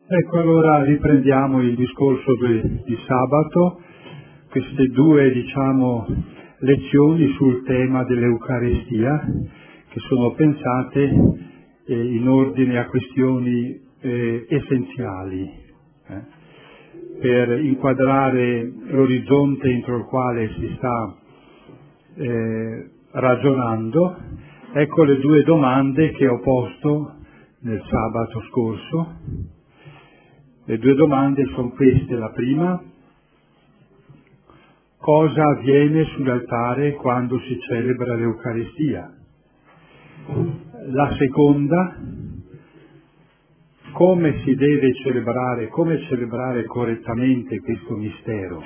Ecco, allora riprendiamo il discorso di sabato, queste due, lezioni sul tema dell'Eucaristia, che sono pensate in ordine a questioni essenziali, per inquadrare l'orizzonte entro il quale si sta ragionando. Ecco le due domande che ho posto nel sabato scorso. Le due domande sono queste. La prima: cosa avviene sull'altare quando si celebra l'Eucaristia? La seconda: come si deve celebrare, come celebrare correttamente questo mistero?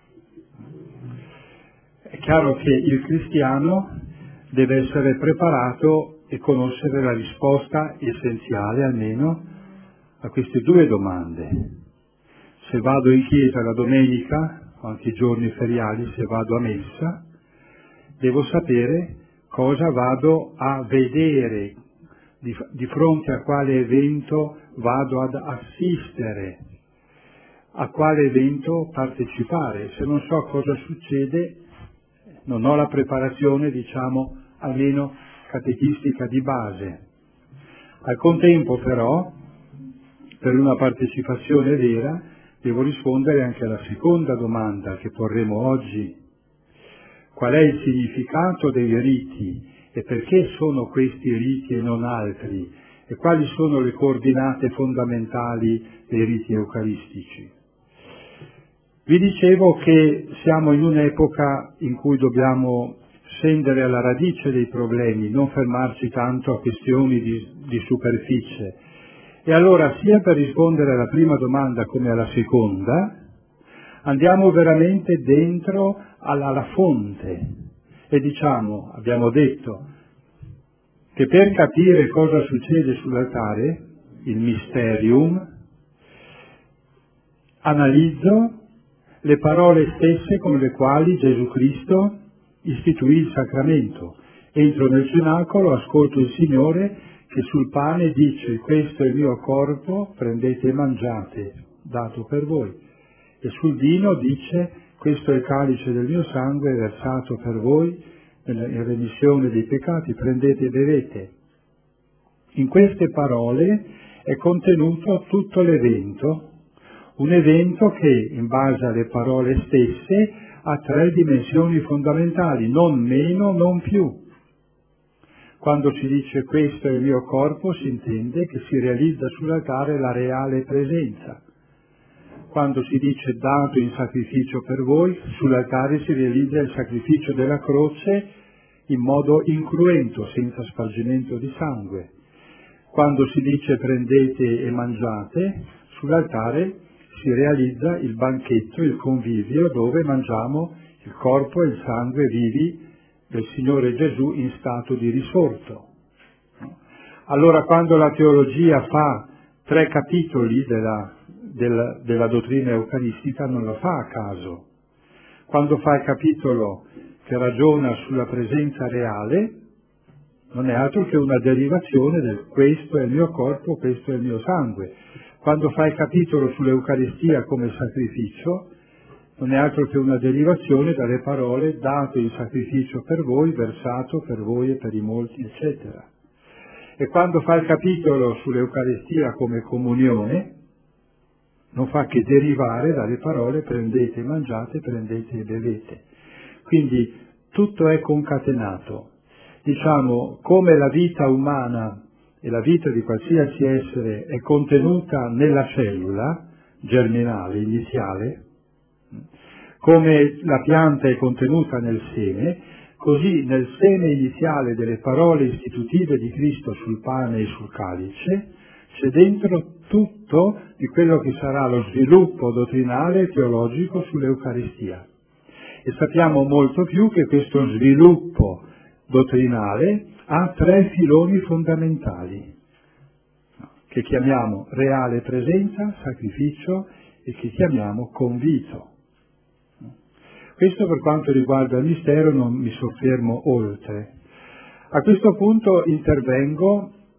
È chiaro che il cristiano deve essere preparato e conoscere la risposta essenziale, almeno, a queste due domande. Se vado in chiesa la domenica, o anche i giorni feriali, se vado a messa, devo sapere cosa vado a vedere, di fronte a quale evento vado ad assistere, a quale evento partecipare. Se non so cosa succede, non ho la preparazione, almeno catechistica di base. Al contempo, però, per una partecipazione vera, devo rispondere anche alla seconda domanda che porremo oggi: qual è il significato dei riti e perché sono questi riti e non altri, e quali sono le coordinate fondamentali dei riti eucaristici. Vi dicevo che siamo in un'epoca in cui dobbiamo scendere alla radice dei problemi, non fermarci tanto a questioni di superficie. E allora, sia per rispondere alla prima domanda come alla seconda, andiamo veramente dentro alla fonte e abbiamo detto che per capire cosa succede sull'altare, il mysterium, analizzo le parole stesse con le quali Gesù Cristo istituì il sacramento. Entro nel cenacolo, ascolto il Signore che sul pane dice: questo è il mio corpo, prendete e mangiate, dato per voi. E sul vino dice: questo è il calice del mio sangue, versato per voi in remissione dei peccati, prendete e bevete. In queste parole è contenuto tutto l'evento, un evento che, in base alle parole stesse, ha tre dimensioni fondamentali, non meno, non più. Quando si dice questo è il mio corpo, si intende che si realizza sull'altare la reale presenza. Quando si dice dato in sacrificio per voi, sull'altare si realizza il sacrificio della croce in modo incruento, senza spargimento di sangue. Quando si dice prendete e mangiate, sull'altare si realizza il banchetto, il convivio, dove mangiamo il corpo e il sangue vivi del Signore Gesù in stato di risorto. Allora, quando la teologia fa 3 capitoli della dottrina eucaristica, non la fa a caso. Quando fa il capitolo che ragiona sulla presenza reale, non è altro che una derivazione del questo è il mio corpo, questo è il mio sangue. Quando fa il capitolo sull'Eucaristia come sacrificio, non è altro che una derivazione dalle parole dato in sacrificio per voi, versato per voi e per i molti, eccetera. E quando fa il capitolo sull'Eucaristia come comunione, non fa che derivare dalle parole prendete e mangiate, prendete e bevete. Quindi tutto è concatenato. Come la vita umana e la vita di qualsiasi essere è contenuta nella cellula germinale, iniziale, come la pianta è contenuta nel seme, così nel seme iniziale delle parole istitutive di Cristo sul pane e sul calice c'è dentro tutto di quello che sarà lo sviluppo dottrinale e teologico sull'Eucaristia. E sappiamo molto più che questo sviluppo dottrinale ha 3 filoni fondamentali, che chiamiamo reale presenza, sacrificio, e che chiamiamo convito. Questo per quanto riguarda il mistero, non mi soffermo oltre. A questo punto intervengo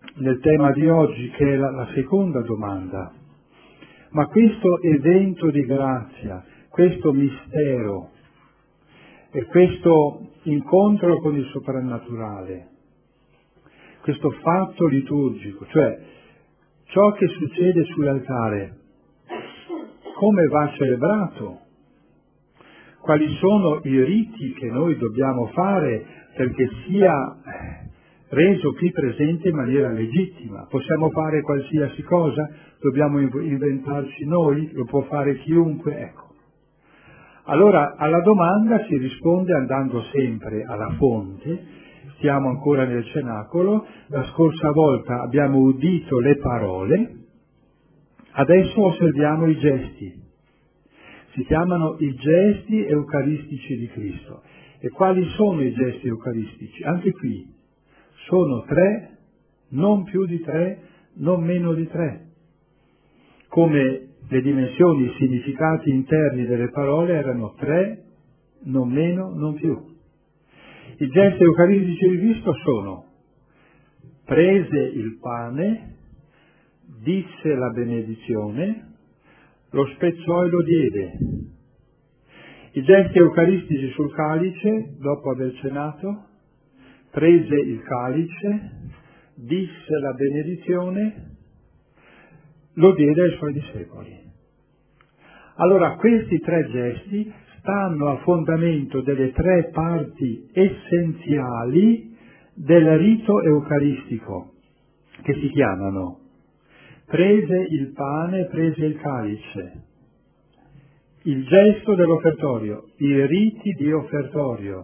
nel tema di oggi, che è la seconda domanda. Ma questo evento di grazia, questo mistero e questo incontro con il soprannaturale, questo fatto liturgico, cioè ciò che succede sull'altare, come va celebrato? Quali sono i riti che noi dobbiamo fare perché sia reso qui presente in maniera legittima? Possiamo fare qualsiasi cosa? Dobbiamo inventarci noi? Lo può fare chiunque? Ecco. Allora alla domanda si risponde andando sempre alla fonte. Stiamo ancora nel cenacolo, la scorsa volta abbiamo udito le parole, adesso osserviamo i gesti. Si chiamano i gesti eucaristici di Cristo. E quali sono i gesti eucaristici? Anche qui sono 3, non più di 3, non meno di 3. Come le dimensioni, i significati interni delle parole erano 3, non meno, non più. I gesti eucaristici di Cristo sono: prese il pane, disse la benedizione, lo spezzò e lo diede. I gesti eucaristici sul calice, dopo aver cenato, prese il calice, disse la benedizione, lo diede ai suoi discepoli. Allora questi 3 gesti stanno a fondamento delle 3 parti essenziali del rito eucaristico, che si chiamano: prese il pane, prese il calice, il gesto dell'offertorio, i riti di offertorio,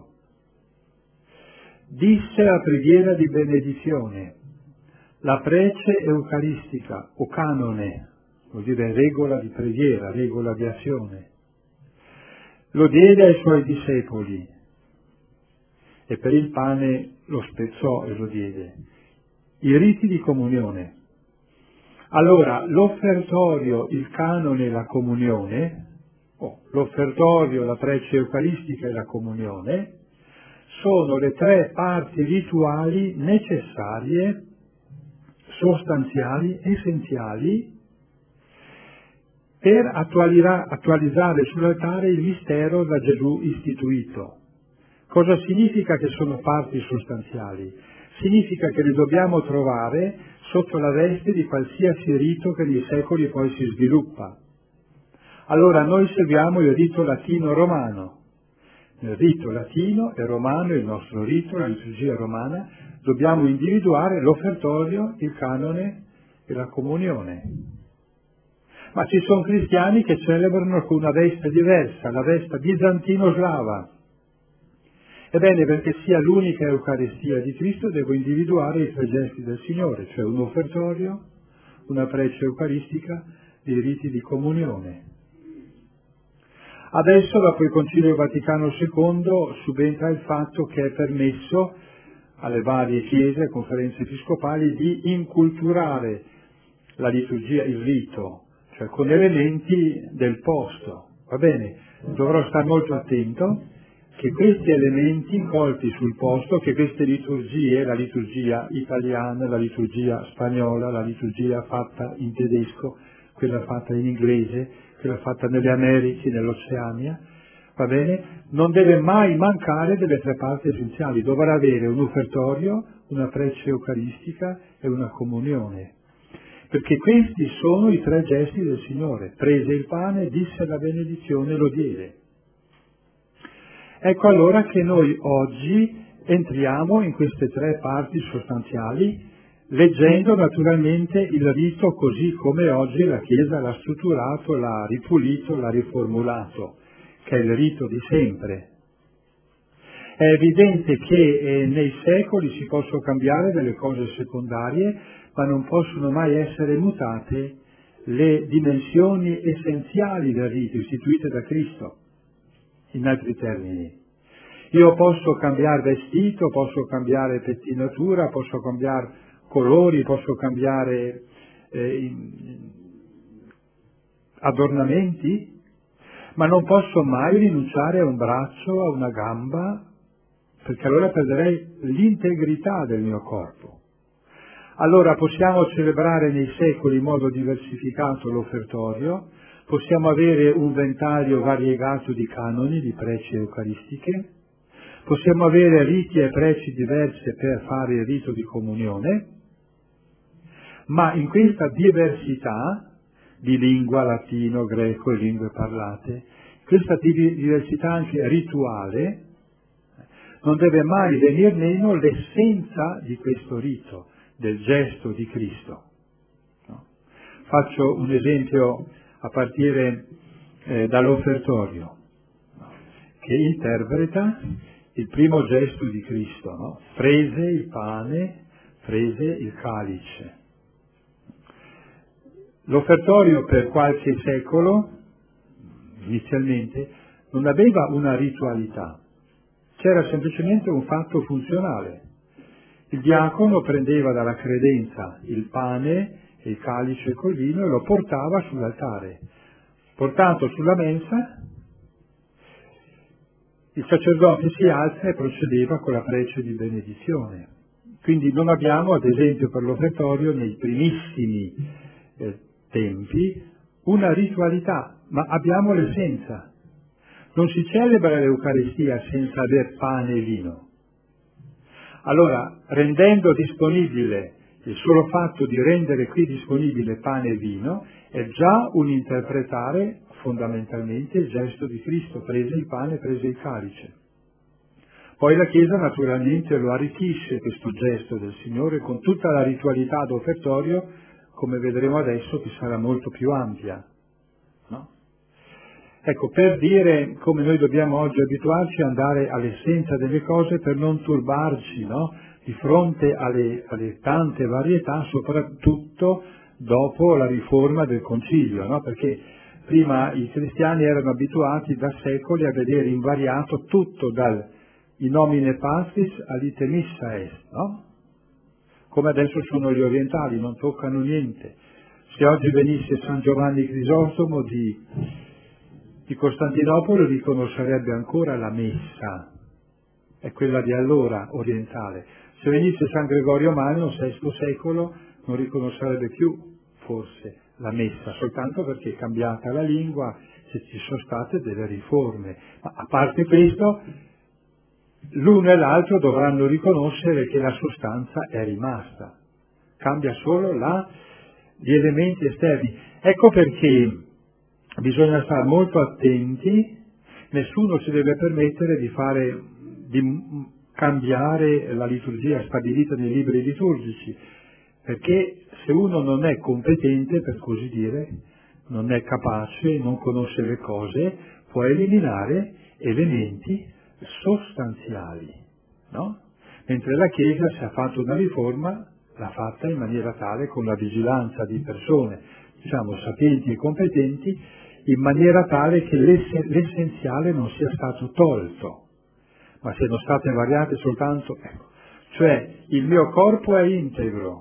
disse la preghiera di benedizione, la prece eucaristica o canone, vuol dire regola di preghiera, regola di azione, lo diede ai suoi discepoli e per il pane lo spezzò e lo diede. I riti di comunione. Allora, l'offertorio, il canone e la comunione, l'offertorio, la prece eucaristica e la comunione, sono le 3 parti rituali necessarie, sostanziali, essenziali, per attualizzare sull'altare il mistero da Gesù istituito. Cosa significa che sono parti sostanziali? Significa che le dobbiamo trovare sotto la veste di qualsiasi rito che nei secoli poi si sviluppa. Allora noi seguiamo il rito latino-romano. Nel rito latino e romano, il nostro rito, la liturgia romana, dobbiamo individuare l'offertorio, il canone e la comunione. Ma ci sono cristiani che celebrano con una veste diversa, la veste bizantino-slava. Ebbene, perché sia l'unica Eucaristia di Cristo, devo individuare i 3 gesti del Signore, cioè un offertorio, una prece eucaristica e i riti di comunione. Adesso, dopo il Concilio Vaticano II, subentra il fatto che è permesso alle varie chiese, conferenze episcopali, di inculturare la liturgia, il rito, cioè con elementi del posto. Va bene? Dovrò stare molto attento che questi elementi colti sul posto, che queste liturgie, la liturgia italiana, la liturgia spagnola, la liturgia fatta in tedesco, quella fatta in inglese, quella fatta nelle Americhe, nell'Oceania, va bene? Non deve mai mancare delle 3 parti essenziali, dovrà avere un offertorio, una prece eucaristica e una comunione. Perché questi sono i 3 gesti del Signore: prese il pane, disse la benedizione, lo diede. Ecco allora che noi oggi entriamo in queste 3 parti sostanziali, leggendo naturalmente il rito così come oggi la Chiesa l'ha strutturato, l'ha ripulito, l'ha riformulato, che è il rito di sempre. È evidente che nei secoli si possono cambiare delle cose secondarie, ma non possono mai essere mutate le dimensioni essenziali del rito istituite da Cristo. In altri termini, io posso cambiare vestito, posso cambiare pettinatura, posso cambiare colori, posso cambiare adornamenti, ma non posso mai rinunciare a un braccio, a una gamba, perché allora perderei l'integrità del mio corpo. Allora possiamo celebrare nei secoli in modo diversificato l'offertorio, possiamo avere un ventaglio variegato di canoni, di preci eucaristiche, possiamo avere riti e preci diversi per fare il rito di comunione, ma in questa diversità di lingua, latino, greco e lingue parlate, questa diversità anche rituale, non deve mai venir meno l'essenza di questo rito, del gesto di Cristo. No? Faccio un esempio a partire dall'offertorio, no? Che interpreta il primo gesto di Cristo, no? Prese il pane, prese il calice. L'offertorio per qualche secolo, inizialmente, non aveva una ritualità, c'era semplicemente un fatto funzionale. Il diacono prendeva dalla credenza il pane e il calice col vino e lo portava sull'altare. Portato sulla mensa, il sacerdote si alza e procedeva con la prece di benedizione. Quindi non abbiamo, ad esempio, per l'offertorio, nei primissimi tempi, una ritualità, ma abbiamo l'essenza. Non si celebra l'Eucaristia senza aver pane e vino. Allora, rendendo disponibile, il solo fatto di rendere qui disponibile pane e vino è già un interpretare fondamentalmente il gesto di Cristo, prese il pane, prese il calice. Poi la Chiesa naturalmente lo arricchisce questo gesto del Signore con tutta la ritualità d'offertorio, come vedremo adesso, che sarà molto più ampia. No? Ecco, per dire come noi dobbiamo oggi abituarci ad andare all'essenza delle cose per non turbarci, no? Di fronte alle tante varietà, soprattutto dopo la riforma del Concilio, no? Perché prima i cristiani erano abituati da secoli a vedere invariato tutto dal in nomine Patris all'ite missa est, no? Come adesso sono gli orientali, non toccano niente. Se oggi venisse San Giovanni Crisostomo di Costantinopoli riconoscerebbe ancora la messa, è quella di allora orientale. Se venisse San Gregorio Magno, VI secolo, non riconoscerebbe più forse la messa, soltanto perché è cambiata la lingua, se ci sono state delle riforme. Ma a parte questo, l'uno e l'altro dovranno riconoscere che la sostanza è rimasta, cambia solo gli elementi esterni. Ecco perché bisogna stare molto attenti, nessuno si deve permettere di cambiare la liturgia stabilita nei libri liturgici, perché se uno non è competente, per così dire, non è capace, non conosce le cose, può eliminare elementi sostanziali, no? Mentre la Chiesa, se ha fatto una riforma, l'ha fatta in maniera tale, con la vigilanza di persone, diciamo, sapienti e competenti, in maniera tale che l'essenziale non sia stato tolto, ma siano state variate soltanto, ecco, cioè il mio corpo è integro,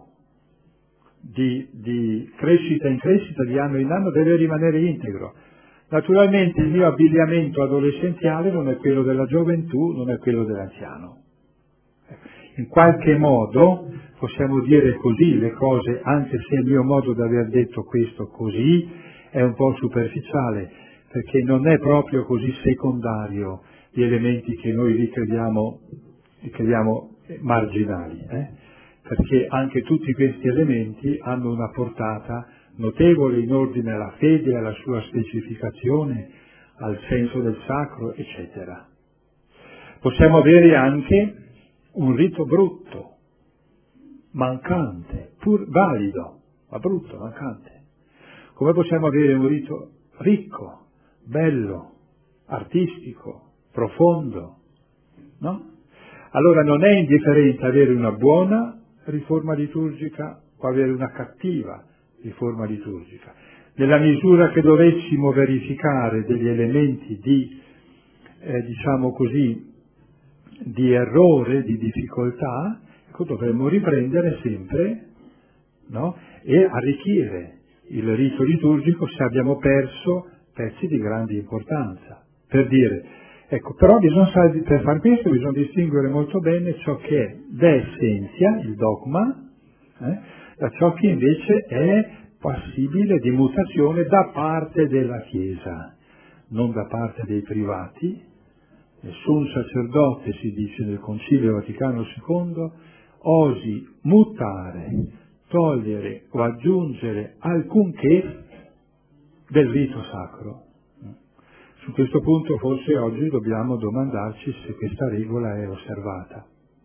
di crescita in crescita, di anno in anno, deve rimanere integro. Naturalmente il mio abbigliamento adolescenziale non è quello della gioventù, non è quello dell'anziano. In qualche modo possiamo dire così le cose, anche se il mio modo di aver detto questo così è un po' superficiale, perché non è proprio così secondario gli elementi che noi li crediamo marginali, perché anche tutti questi elementi hanno una portata notevole in ordine alla fede, alla sua specificazione, al senso del sacro, eccetera. Possiamo avere anche un rito brutto, mancante, pur valido, ma brutto, mancante. Come possiamo avere un rito ricco, bello, artistico, profondo, no? Allora non è indifferente avere una buona riforma liturgica o avere una cattiva riforma liturgica. Nella misura che dovessimo verificare degli elementi diciamo così, di errore, di difficoltà, ecco, dovremmo riprendere sempre, no? E arricchire il rito liturgico se abbiamo perso pezzi di grande importanza. Per dire, ecco, però per far questo bisogna distinguere molto bene ciò che è d'essenza, il dogma, da ciò che invece è passibile di mutazione da parte della Chiesa, non da parte dei privati. Nessun sacerdote, si dice nel Concilio Vaticano II, osi mutare, togliere o aggiungere alcunché del rito sacro. Su questo punto forse oggi dobbiamo domandarci se questa regola è osservata.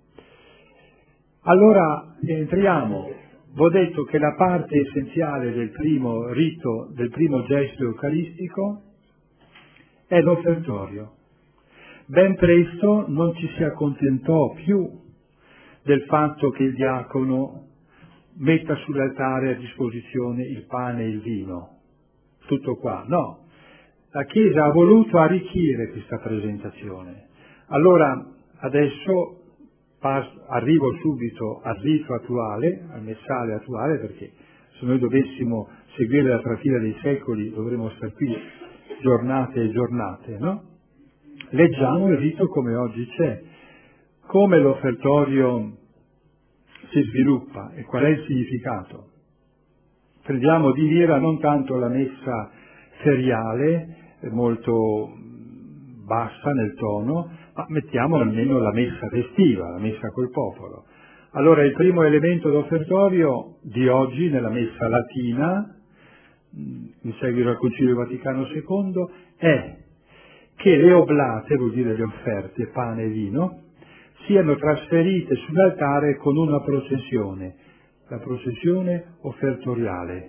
Allora entriamo. Vi ho detto che la parte essenziale del primo rito, del primo gesto eucaristico, è l'offertorio. Ben presto non ci si accontentò più del fatto che il diacono metta sull'altare a disposizione il pane e il vino. Tutto qua. No. La Chiesa ha voluto arricchire questa presentazione. Allora, adesso arrivo subito al rito attuale, al messale attuale, perché se noi dovessimo seguire la trafila dei secoli dovremmo stare qui giornate e giornate, no? Leggiamo il rito come oggi c'è, come l'offertorio si sviluppa e qual è il significato. Prendiamo di mira non tanto la messa feriale, molto bassa nel tono, ma mettiamo almeno la messa festiva, la messa col popolo. Allora il primo elemento d'offertorio di oggi nella messa latina, in seguito al Concilio Vaticano II, è che le oblate, vuol dire le offerte, pane e vino, siano trasferite sull'altare con una processione, la processione offertoriale,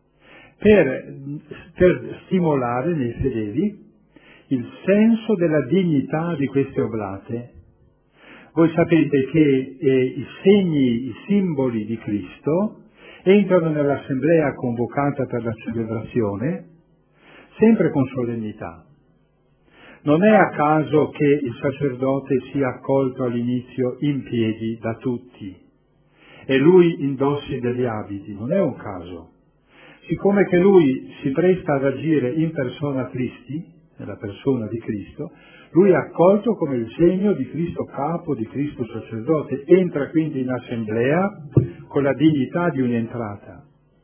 per stimolare nei fedeli il senso della dignità di queste oblate. Voi sapete che i segni, i simboli di Cristo entrano nell'assemblea convocata per la celebrazione sempre con solennità. Non è a caso che il sacerdote sia accolto all'inizio in piedi da tutti e lui indossi degli abiti, non è un caso. Siccome che lui si presta ad agire in persona Christi, nella persona di Cristo, lui è accolto come il segno di Cristo capo, di Cristo sacerdote, entra quindi in assemblea con la dignità di un'entrata.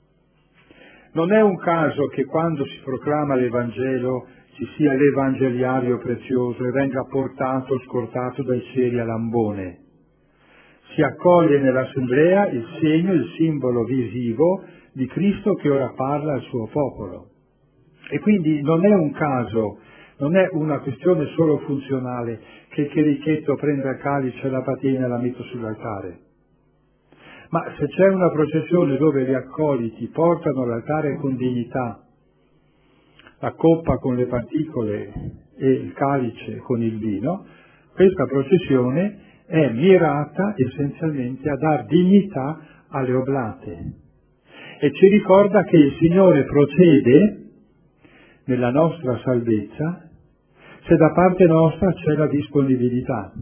Non è un caso che quando si proclama l'Evangelo ci sia l'evangeliario prezioso e venga portato, scortato dai cieli a Lambone. Si accoglie nell'assemblea il segno, il simbolo visivo di Cristo che ora parla al suo popolo. E quindi non è un caso, non è una questione solo funzionale che il chierichetto prenda il calice e la patina e la metta sull'altare. Ma se c'è una processione dove gli accoliti portano all'altare con dignità la coppa con le particole e il calice con il vino, questa processione è mirata essenzialmente a dar dignità alle oblate e ci ricorda che il Signore procede nella nostra salvezza se da parte nostra c'è la disponibilità.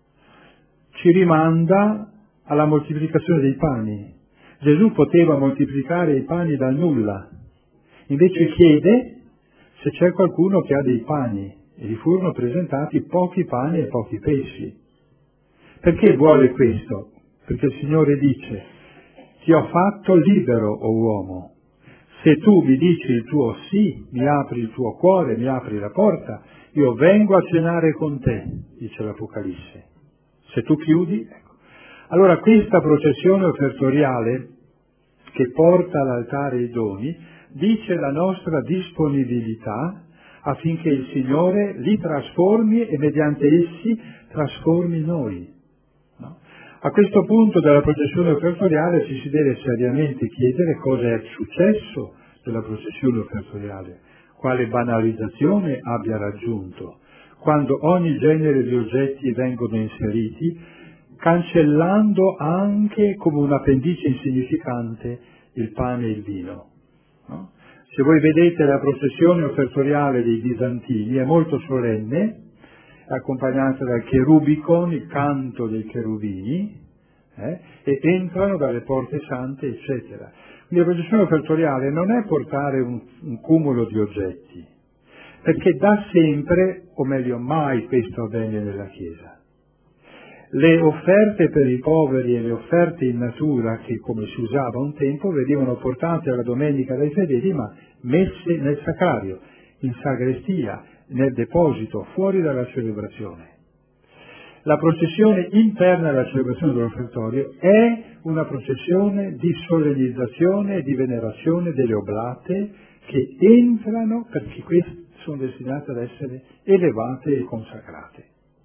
Ci rimanda alla moltiplicazione dei pani. Gesù poteva moltiplicare i pani dal nulla, invece chiede se c'è qualcuno che ha dei pani, e gli furono presentati pochi pani e pochi pesci. Perché vuole questo? Perché il Signore dice: ti ho fatto libero, o uomo, se tu mi dici il tuo sì, mi apri il tuo cuore, mi apri la porta, io vengo a cenare con te, dice l'Apocalisse. Se tu chiudi, ecco. Allora questa processione offertoriale che porta all'altare i doni dice la nostra disponibilità affinché il Signore li trasformi e mediante essi trasformi noi. No? A questo punto della processione offertoriale ci si deve seriamente chiedere cosa è successo della processione offertoriale, quale banalizzazione abbia raggiunto, quando ogni genere di oggetti vengono inseriti, cancellando anche come un'appendice insignificante il pane e il vino. No? Se voi vedete la processione offertoriale dei bizantini è molto solenne, è accompagnata dal cherubicon, il canto dei cherubini, e entrano dalle porte sante, eccetera. Quindi la processione offertoriale non è portare un cumulo di oggetti, perché da sempre, o meglio mai, questo avvenne nella Chiesa. Le offerte per i poveri e le offerte in natura, che come si usava un tempo, venivano portate alla domenica dai fedeli, ma messe nel sacrario, in sagrestia, nel deposito, fuori dalla celebrazione. La processione interna alla celebrazione dell'offertorio è una processione di solennizzazione e di venerazione delle oblate che entrano perché queste sono destinate ad essere elevate e consacrate.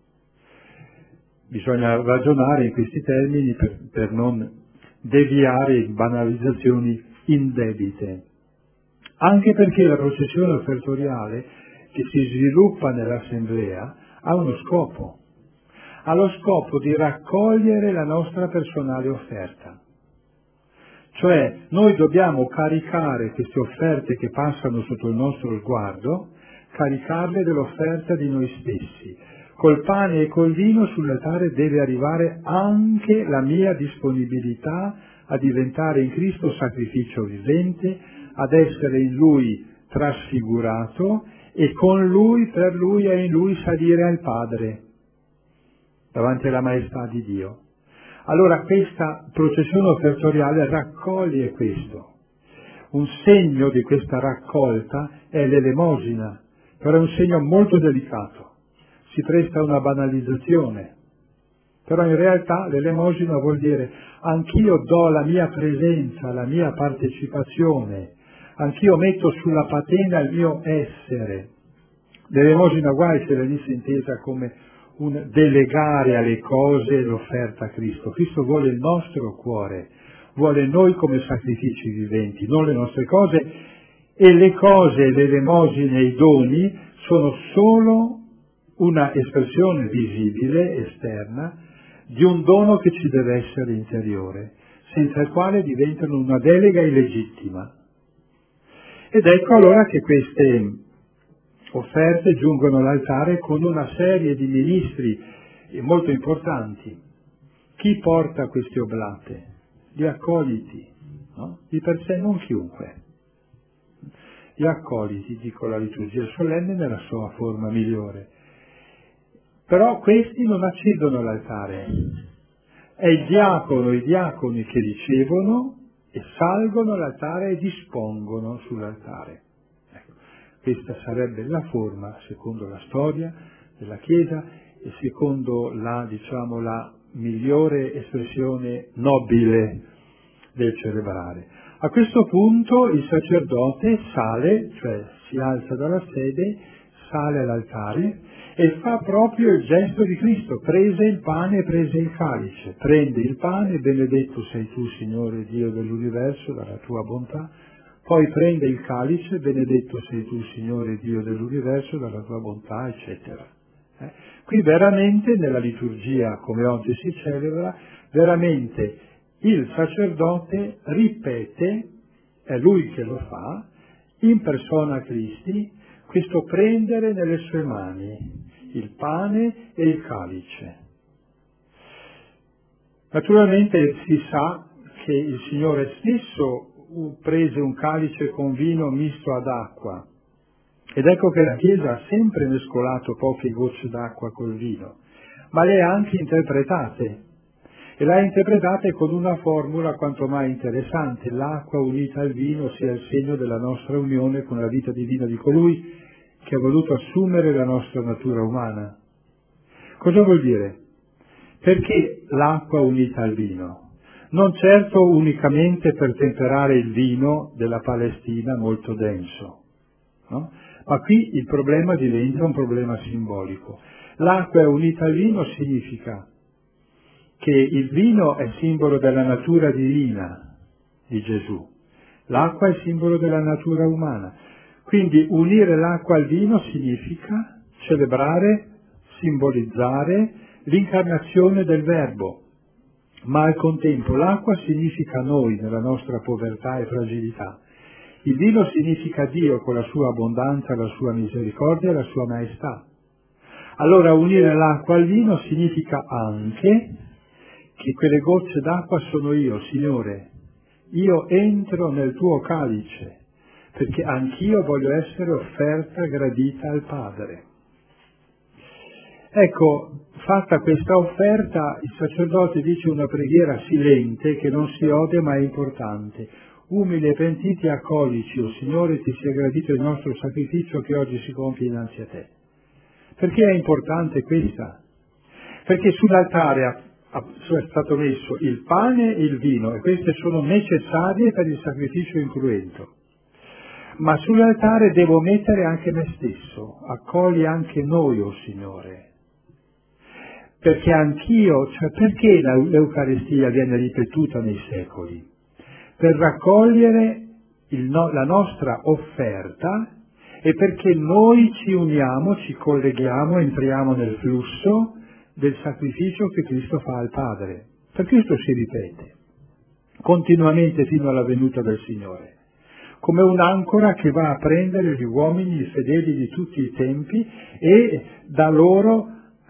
Bisogna ragionare in questi termini per non deviare in banalizzazioni indebite. Anche perché la processione offertoriale che si sviluppa nell'assemblea ha uno scopo. Ha lo scopo di raccogliere la nostra personale offerta. Cioè noi dobbiamo caricare queste offerte che passano sotto il nostro sguardo, caricarle dell'offerta di noi stessi. Col pane e col vino sull'altare deve arrivare anche la mia disponibilità a diventare in Cristo sacrificio vivente, ad essere in Lui trasfigurato e con Lui, per Lui e in Lui salire al Padre, davanti alla maestà di Dio. Allora questa processione offertoriale raccoglie questo. Un segno di questa raccolta è l'elemosina, però è un segno molto delicato. Si presta a una banalizzazione, però in realtà l'elemosina vuol dire anch'io do la mia presenza, la mia partecipazione, anch'io metto sulla patena il mio essere. L'elemosina guai se venisse intesa come un delegare alle cose l'offerta a Cristo. Cristo vuole il nostro cuore, vuole noi come sacrifici viventi, non le nostre cose, e le cose, le elemosine, i doni sono solo una espressione visibile, esterna, di un dono che ci deve essere interiore, senza il quale diventano una delega illegittima. Ed ecco allora che queste offerte giungono all'altare con una serie di ministri molto importanti. Chi porta queste oblate? Gli accoliti, no? Di per sé non chiunque. Gli accoliti, dico la liturgia solenne nella sua forma migliore. Però questi non accedono all'altare. È il diacono, i diaconi che ricevono e salgono all'altare e dispongono sull'altare. Ecco, questa sarebbe la forma, secondo la storia della Chiesa e secondo la migliore espressione nobile del celebrare. A questo punto il sacerdote sale, cioè si alza dalla sede, sale all'altare e fa proprio il gesto di Cristo, prese il pane e prese il calice, prende il pane, benedetto sei tu Signore Dio dell'universo dalla tua bontà, poi prende il calice, benedetto sei tu Signore Dio dell'universo dalla tua bontà, eccetera. Qui veramente nella liturgia, come oggi si celebra, veramente il sacerdote ripete, è lui che lo fa, in persona Christi, questo prendere nelle sue mani il pane e il calice. Naturalmente si sa che il Signore stesso prese un calice con vino misto ad acqua, ed ecco che la Chiesa ha sempre mescolato poche gocce d'acqua col vino, ma le ha anche interpretate, e le ha interpretate con una formula quanto mai interessante: l'acqua unita al vino sia il segno della nostra unione con la vita divina di colui che ha voluto assumere la nostra natura umana. Cosa vuol dire? Perché l'acqua unita al vino? Non certo unicamente per temperare il vino della Palestina molto denso, no? Ma qui il problema diventa un problema simbolico. L'acqua unita al vino significa che il vino è simbolo della natura divina di Gesù, l'acqua è simbolo della natura umana. Quindi unire l'acqua al vino significa celebrare, simbolizzare l'incarnazione del Verbo, ma al contempo l'acqua significa noi nella nostra povertà e fragilità. Il vino significa Dio con la sua abbondanza, la sua misericordia e la sua maestà. Allora unire l'acqua al vino significa anche che quelle gocce d'acqua sono io, Signore. Io entro nel tuo calice, perché anch'io voglio essere offerta gradita al Padre. Ecco, fatta questa offerta, il sacerdote dice una preghiera silente che non si ode ma è importante. Umili e pentiti accogli, o Signore, ti sia gradito il nostro sacrificio che oggi si compie innanzi a te. Perché è importante questa? Perché sull'altare è stato messo il pane e il vino e queste sono necessarie per il sacrificio incruento. Ma sull'altare devo mettere anche me stesso, accogli anche noi, o Signore. Perché anch'io, perché l'Eucaristia viene ripetuta nei secoli? Per raccogliere la nostra offerta e perché noi ci uniamo, ci colleghiamo, entriamo nel flusso del sacrificio che Cristo fa al Padre. Per questo si ripete continuamente fino alla venuta del Signore, come un'ancora che va a prendere gli uomini, i fedeli di tutti i tempi e da loro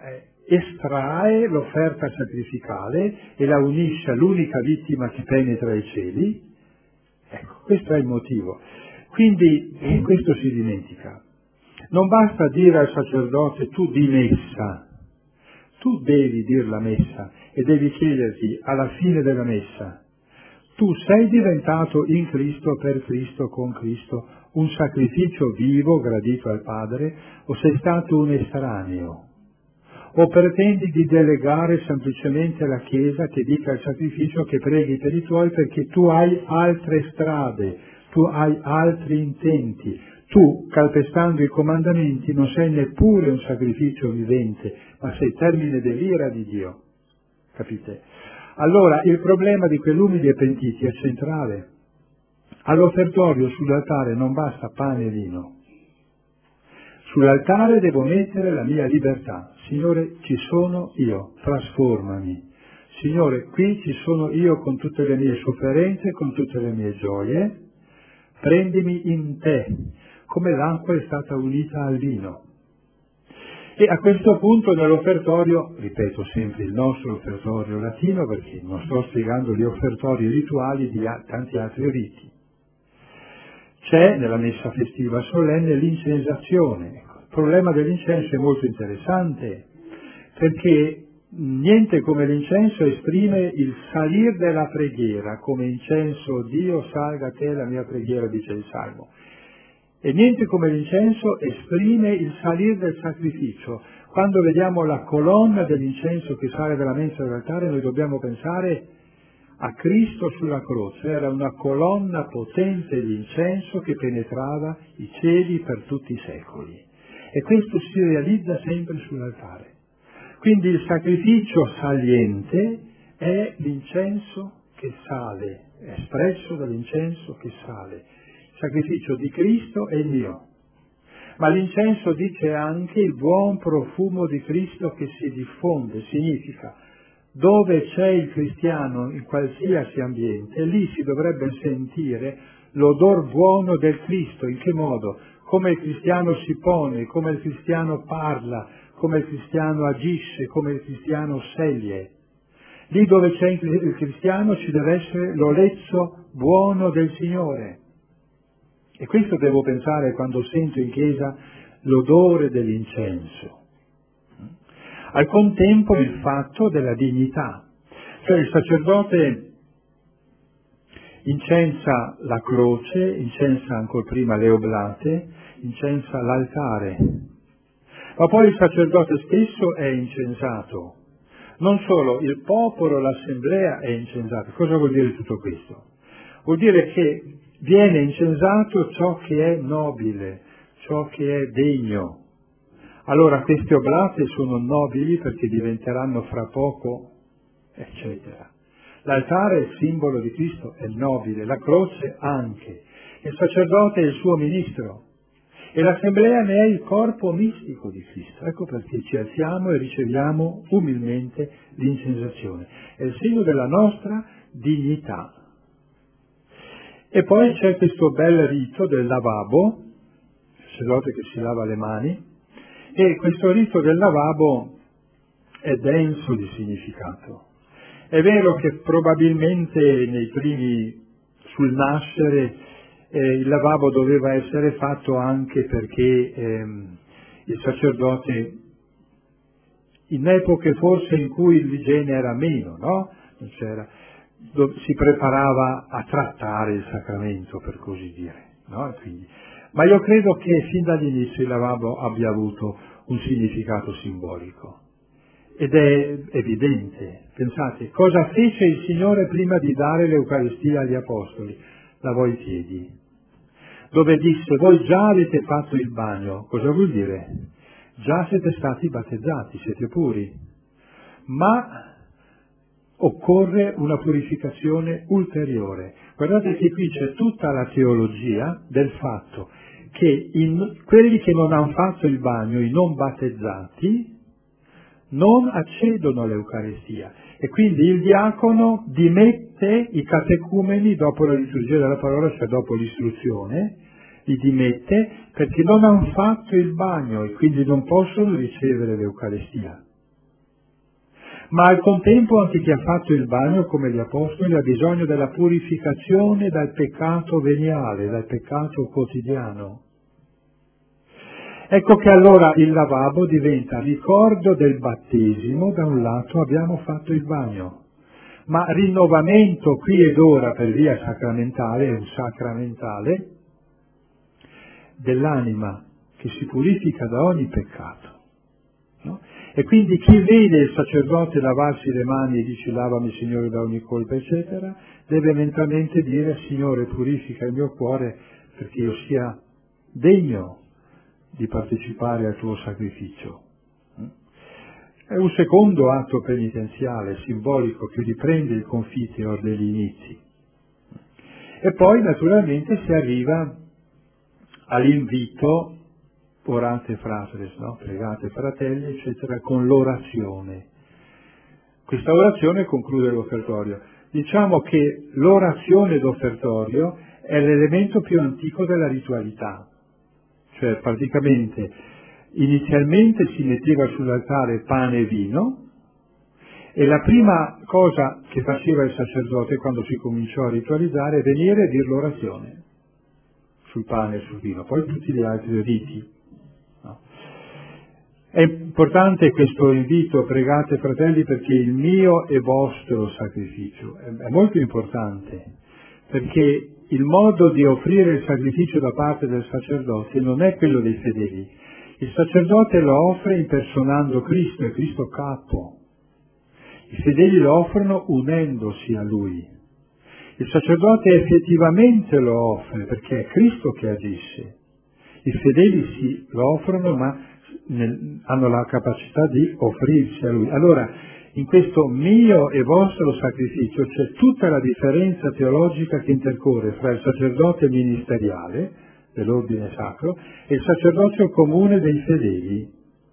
estrae l'offerta sacrificale e la unisce all'unica vittima che penetra i cieli. Ecco, questo è il motivo. Quindi questo si dimentica. Non basta dire al sacerdote tu di messa, tu devi dir la messa e devi chiederti alla fine della messa, tu sei diventato in Cristo, per Cristo, con Cristo, un sacrificio vivo, gradito al Padre, o sei stato un estraneo? O pretendi di delegare semplicemente alla Chiesa che dica il sacrificio, che preghi per i tuoi perché tu hai altre strade, tu hai altri intenti, tu, calpestando i comandamenti, non sei neppure un sacrificio vivente, ma sei termine dell'ira di Dio. Capite? Allora, il problema di quell'umili e pentiti è centrale. All'offertorio sull'altare non basta pane e vino. Sull'altare devo mettere la mia libertà. Signore, ci sono io, trasformami. Signore, qui ci sono io con tutte le mie sofferenze, con tutte le mie gioie. Prendimi in te, come l'acqua è stata unita al vino. E a questo punto nell'offertorio, ripeto sempre il nostro offertorio latino perché non sto spiegando gli offertori rituali di tanti altri riti, c'è nella messa festiva solenne l'incensazione. Il problema dell'incenso è molto interessante perché niente come l'incenso esprime il salir della preghiera, come incenso Dio salga a te la mia preghiera, dice il Salmo. E niente come l'incenso esprime il salir del sacrificio. Quando vediamo la colonna dell'incenso che sale dalla mensa dell'altare, noi dobbiamo pensare a Cristo sulla croce. Era una colonna potente di incenso che penetrava i cieli per tutti i secoli. E questo si realizza sempre sull'altare. Quindi il sacrificio saliente è l'incenso che sale, è espresso dall'incenso che sale. Sacrificio di Cristo e il mio. Ma l'incenso dice anche il buon profumo di Cristo che si diffonde, significa dove c'è il cristiano in qualsiasi ambiente, lì si dovrebbe sentire l'odor buono del Cristo. In che modo? Come il cristiano si pone, come il cristiano parla, come il cristiano agisce, come il cristiano sceglie. Lì dove c'è il cristiano ci deve essere l'olezzo buono del Signore. E questo devo pensare quando sento in chiesa l'odore dell'incenso. Al contempo il fatto della dignità. Cioè il sacerdote incensa la croce, incensa ancora prima le oblate, incensa l'altare. Ma poi il sacerdote stesso è incensato. Non solo, il popolo, l'assemblea è incensato. Cosa vuol dire tutto questo? Vuol dire che viene incensato ciò che è nobile, ciò che è degno. Allora queste oblate sono nobili perché diventeranno fra poco, eccetera. L'altare è il simbolo di Cristo, è nobile, la croce anche. Il sacerdote è il suo ministro e l'assemblea ne è il corpo mistico di Cristo. Ecco perché ci alziamo e riceviamo umilmente l'incensazione. È il segno della nostra dignità. E poi c'è questo bel rito del lavabo, il sacerdote che si lava le mani, e questo rito del lavabo è denso di significato. È vero che probabilmente nei primi, sul nascere, il lavabo doveva essere fatto anche perché il sacerdote in epoche forse in cui l'igiene era meno, no? Non c'era, si preparava a trattare il sacramento, per così dire, no? Quindi, ma io credo che fin dall'inizio il lavabo abbia avuto un significato simbolico. Ed è evidente, pensate, cosa fece il Signore prima di dare l'Eucaristia agli Apostoli? Lavò i piedi, dove disse: voi già avete fatto il bagno. Cosa vuol dire? Già siete stati battezzati, siete puri, ma occorre una purificazione ulteriore. Guardate che qui c'è tutta la teologia del fatto che quelli che non hanno fatto il bagno, i non battezzati, non accedono all'Eucaristia, e quindi il diacono dimette i catecumeni dopo la liturgia della parola, cioè dopo l'istruzione, li dimette perché non hanno fatto il bagno e quindi non possono ricevere l'Eucaristia. Ma al contempo anche chi ha fatto il bagno, come gli Apostoli, ha bisogno della purificazione dal peccato veniale, dal peccato quotidiano. Ecco che allora il lavabo diventa ricordo del battesimo. Da un lato abbiamo fatto il bagno, ma rinnovamento qui ed ora per via sacramentale, è un sacramentale dell'anima che si purifica da ogni peccato, no? E quindi chi vede il sacerdote lavarsi le mani e dice: lavami Signore da ogni colpa, eccetera, deve mentalmente dire: Signore, purifica il mio cuore perché io sia degno di partecipare al tuo sacrificio. È un secondo atto penitenziale, simbolico, che riprende il confiteor degli inizi. E poi naturalmente si arriva all'invito orate fratres, no? Pregate fratelli, eccetera, con l'orazione. Questa orazione conclude l'offertorio. Diciamo che l'orazione d'offertorio è l'elemento più antico della ritualità. Cioè praticamente inizialmente si metteva sull'altare pane e vino, e la prima cosa che faceva il sacerdote quando si cominciò a ritualizzare è venire e dire l'orazione sul pane e sul vino, poi tutti gli altri riti. No? È importante questo invito: pregate fratelli perché il mio e vostro sacrificio è molto importante, perché il modo di offrire il sacrificio da parte del sacerdote non è quello dei fedeli. Il sacerdote lo offre impersonando Cristo, è Cristo capo. I fedeli lo offrono unendosi a Lui. Il sacerdote effettivamente lo offre perché è Cristo che agisce. I fedeli lo offrono, ma hanno la capacità di offrirsi a Lui. Allora, in questo mio e vostro sacrificio c'è tutta la differenza teologica che intercorre fra il sacerdote ministeriale dell'ordine sacro e il sacerdozio comune dei fedeli.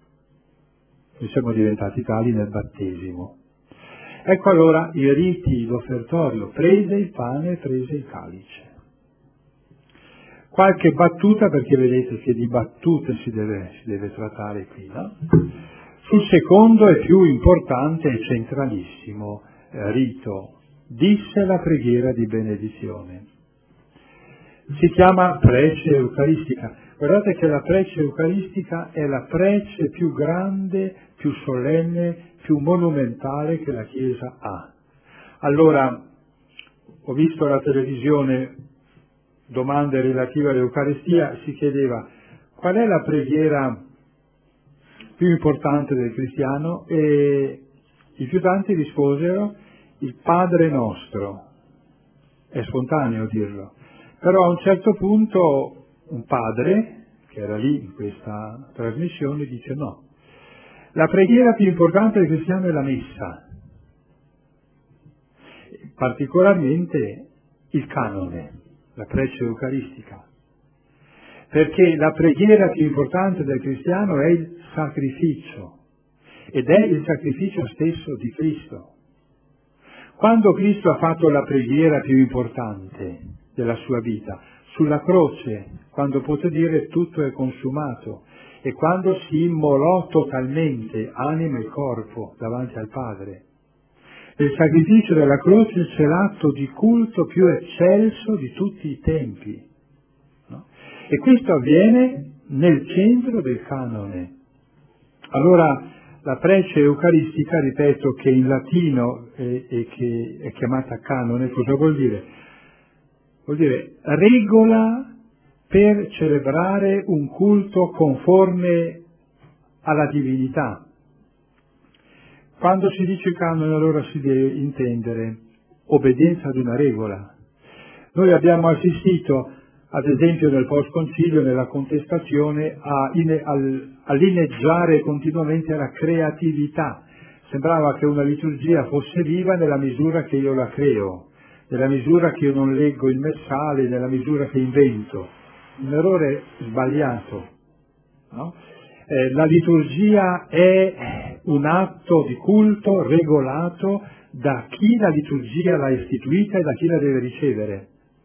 Noi siamo diventati tali nel battesimo. Ecco allora i riti d'offertorio: prese il pane e prese il calice. Qualche battuta, perché vedete che di battute si deve trattare qui, no? Sul secondo e più importante e centralissimo rito, disse la preghiera di benedizione. Si chiama prece eucaristica. Guardate che la prece eucaristica è la prece più grande, più solenne, più monumentale che la Chiesa ha. Allora, ho visto alla televisione domande relative all'Eucaristia, si chiedeva qual è la preghiera più importante del cristiano, e i più tanti risposero il Padre nostro. È spontaneo dirlo, però a un certo punto un padre che era lì in questa trasmissione dice: no, la preghiera più importante del cristiano è la messa, particolarmente il canone, la prece eucaristica, perché la preghiera più importante del cristiano è il sacrificio, ed è il sacrificio stesso di Cristo. Quando Cristo ha fatto la preghiera più importante della sua vita, sulla croce, quando poté dire tutto è consumato, e quando si immolò totalmente, anima e corpo, davanti al Padre, nel sacrificio della croce c'è l'atto di culto più eccelso di tutti i tempi, no? E questo avviene nel centro del canone. Allora, La prece eucaristica, ripeto, che in latino e che è chiamata canone, cosa vuol dire? Vuol dire regola per celebrare un culto conforme alla divinità. Quando si dice canone, allora si deve intendere obbedienza ad una regola. Noi abbiamo assistito, ad esempio nel post-concilio, nella contestazione, a lineggiare continuamente la creatività. Sembrava che una liturgia fosse viva nella misura che io la creo, nella misura che io non leggo il messale, nella misura che invento. Un errore sbagliato, no? La liturgia è un atto di culto regolato da chi la liturgia l'ha istituita e da chi la deve ricevere.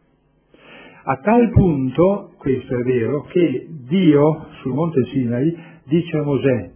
A tal punto, questo è vero, che Dio sul Monte Sinai dice a Mosè: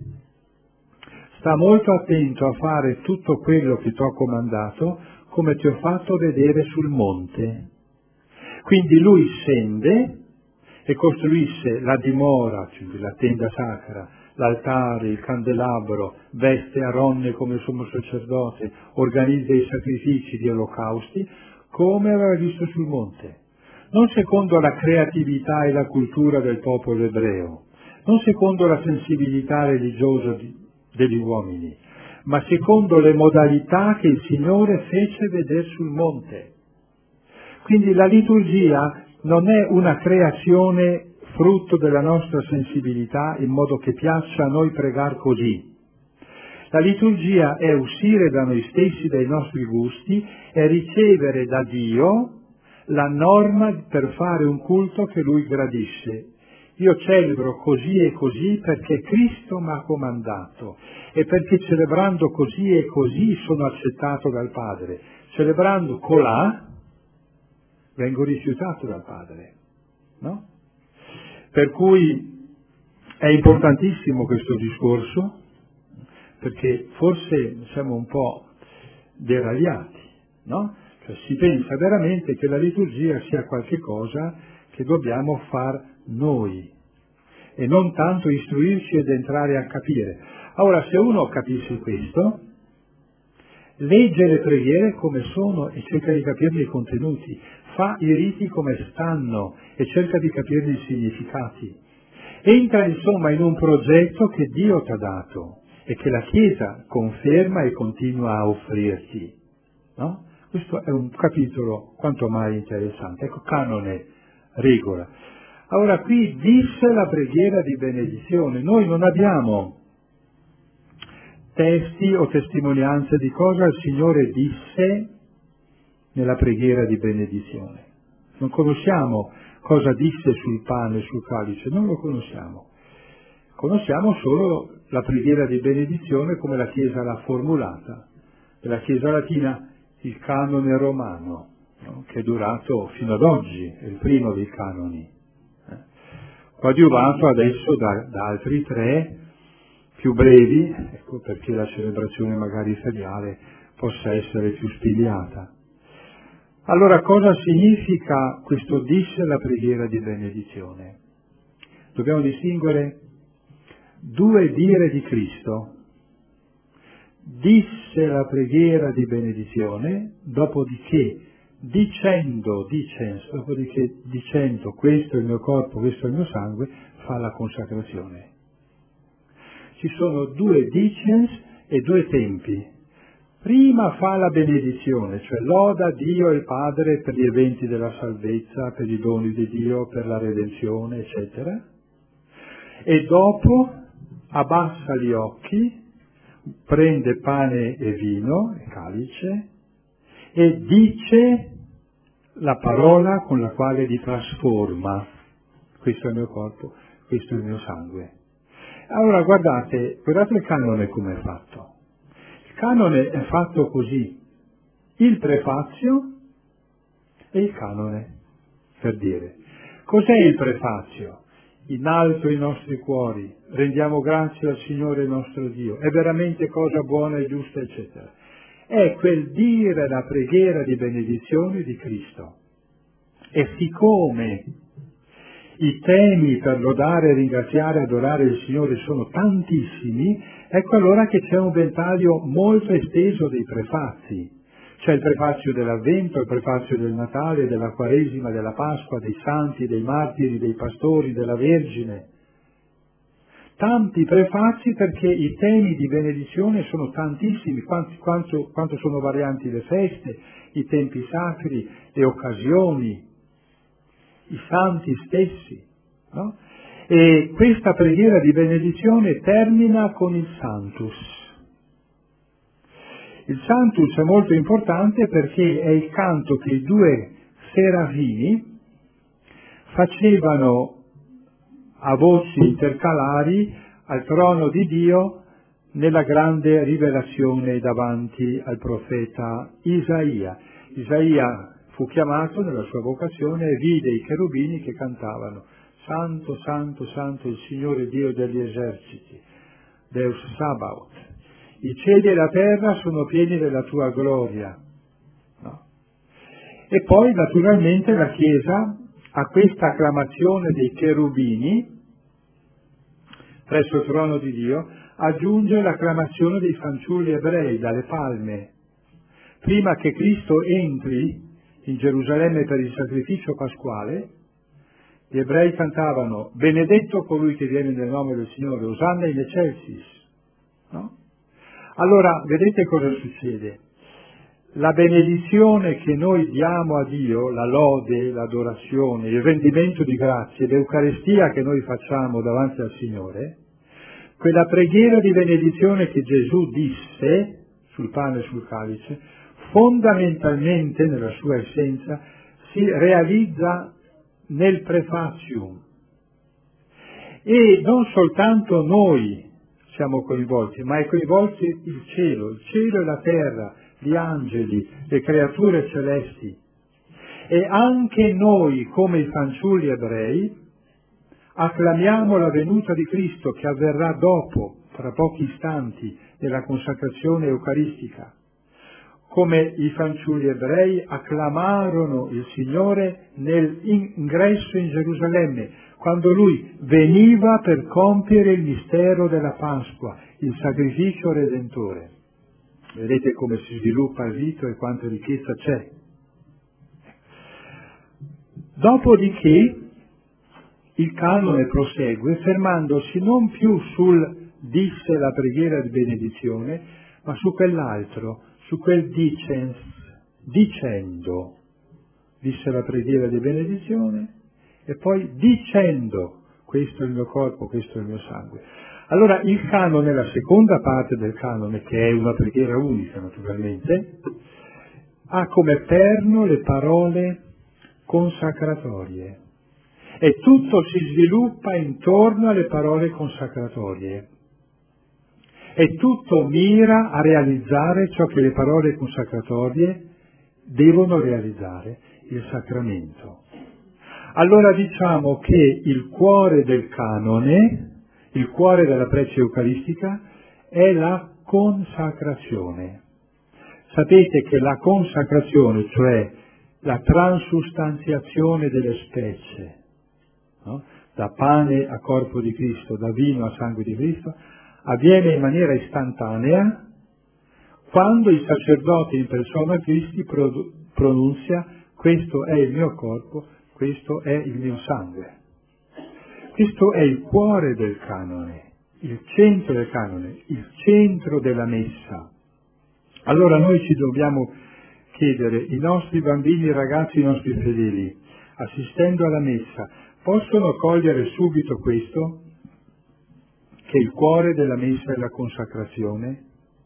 sta molto attento a fare tutto quello che ti ho comandato, come ti ho fatto vedere sul monte. Quindi lui scende e costruisce la dimora, cioè la tenda sacra, l'altare, il candelabro, veste Aronne come sommo sacerdote, organizza i sacrifici di olocausti, come aveva visto sul monte. Non secondo la creatività e la cultura del popolo ebreo, non secondo la sensibilità religiosa degli uomini, ma secondo le modalità che il Signore fece vedere sul monte. Quindi la liturgia non è una creazione frutto della nostra sensibilità in modo che piaccia a noi pregar così. La liturgia è uscire da noi stessi, dai nostri gusti, e ricevere da Dio la norma per fare un culto che Lui gradisce. Io celebro così e così perché Cristo mi ha comandato e perché celebrando così e così sono accettato dal Padre. Celebrando colà vengo rifiutato dal Padre, no? Per cui è importantissimo questo discorso, perché forse siamo un po' deragliati, no? Cioè si pensa veramente che la liturgia sia qualche cosa che dobbiamo far noi e non tanto istruirci ed entrare a capire. Ora, se uno capisce questo, legge le preghiere come sono e cerca di capirne i contenuti, fa i riti come stanno e cerca di capirne i significati. Entra insomma in un progetto che Dio ti ha dato e che la Chiesa conferma e continua a offrirti, no? Questo è un capitolo quanto mai interessante. Ecco, canone, regola. Ora qui disse la preghiera di benedizione. Noi non abbiamo testi o testimonianze di cosa il Signore disse nella preghiera di benedizione. Non conosciamo cosa disse sul pane e sul calice, non lo conosciamo. Conosciamo solo la preghiera di benedizione come la Chiesa l'ha formulata. Nella Chiesa latina il canone romano, no? Che è durato fino ad oggi, è il primo dei canoni, coadiuvato adesso da altri 3 più brevi, ecco, perché la celebrazione magari feriale possa essere più spigliata. Allora cosa significa questo disse la preghiera di benedizione? Dobbiamo distinguere 2 dire di Cristo. Disse la preghiera di benedizione, dopodiché dicendo questo è il mio corpo, questo è il mio sangue, fa la consacrazione. Ci sono 2 dicens e 2 tempi. Prima fa la benedizione, cioè loda Dio il Padre per gli eventi della salvezza, per i doni di Dio, per la redenzione, eccetera. E dopo abbassa gli occhi, prende pane e vino, e calice, e dice la parola con la quale li trasforma. Questo è il mio corpo, questo è il mio sangue. Allora guardate il canone come è fatto. Il canone è fatto così: il prefazio e il canone, per dire. Cos'è il prefazio? In alto i nostri cuori, rendiamo grazie al Signore nostro Dio, è veramente cosa buona e giusta, eccetera. È quel dire la preghiera di benedizione di Cristo. E siccome i temi per lodare, ringraziare, adorare il Signore sono tantissimi, ecco allora che c'è un ventaglio molto esteso dei prefazi. C'è il prefazio dell'Avvento, il prefazio del Natale, della Quaresima, della Pasqua, dei Santi, dei Martiri, dei Pastori, della Vergine. Tanti prefazi perché i temi di benedizione sono tantissimi, quanto sono varianti le feste, i tempi sacri, le occasioni, i santi stessi, no? E questa preghiera di benedizione termina con il Sanctus. Il Sanctus è molto importante perché è il canto che i due serafini facevano a voci intercalari al trono di Dio nella grande rivelazione davanti al profeta Isaia. Isaia fu chiamato nella sua vocazione e vide i cherubini che cantavano Santo, Santo, Santo il Signore Dio degli eserciti, Deus Sabaoth. I cieli e la terra sono pieni della tua gloria. No? E poi naturalmente la Chiesa a questa acclamazione dei cherubini presso il trono di Dio aggiunge l'acclamazione dei fanciulli ebrei dalle palme. Prima che Cristo entri in Gerusalemme per il sacrificio pasquale, gli ebrei cantavano benedetto colui che viene nel nome del Signore, Osanna in excelsis. No? Allora, vedete cosa succede? La benedizione che noi diamo a Dio, la lode, l'adorazione, il rendimento di grazie, l'Eucaristia che noi facciamo davanti al Signore, quella preghiera di benedizione che Gesù disse sul pane e sul calice, fondamentalmente nella sua essenza si realizza nel prefazium. E non soltanto noi siamo coinvolti, ma è coinvolto il cielo e la terra, gli angeli, le creature celesti. E anche noi, come i fanciulli ebrei, acclamiamo la venuta di Cristo che avverrà dopo, tra pochi istanti, nella consacrazione eucaristica. Come i fanciulli ebrei acclamarono il Signore nell'ingresso in Gerusalemme, quando Lui veniva per compiere il mistero della Pasqua, il sacrificio redentore. Vedete come si sviluppa il rito e quanta ricchezza c'è. Dopodiché il canone prosegue fermandosi non più sul disse la preghiera di benedizione, ma su quell'altro, su quel dicens, dicendo, disse la preghiera di benedizione e poi dicendo questo è il mio corpo, questo è il mio sangue. Allora il canone, la seconda parte del canone, che è una preghiera unica naturalmente, ha come perno le parole consacratorie e tutto si sviluppa intorno alle parole consacratorie e tutto mira a realizzare ciò che le parole consacratorie devono realizzare, il sacramento. Allora diciamo che il cuore del canone, il cuore della prece eucaristica è la consacrazione. Sapete che la consacrazione, cioè la transustanziazione delle specie, no? Da pane a corpo di Cristo, da vino a sangue di Cristo, avviene in maniera istantanea quando il sacerdote in persona Cristi pronunzia questo è il mio corpo, questo è il mio sangue. Questo è il cuore del canone, il centro del canone, il centro della messa. Allora noi ci dobbiamo chiedere, i nostri bambini, i ragazzi, i nostri fedeli, assistendo alla messa, possono cogliere subito questo? Che il cuore della messa è la consacrazione?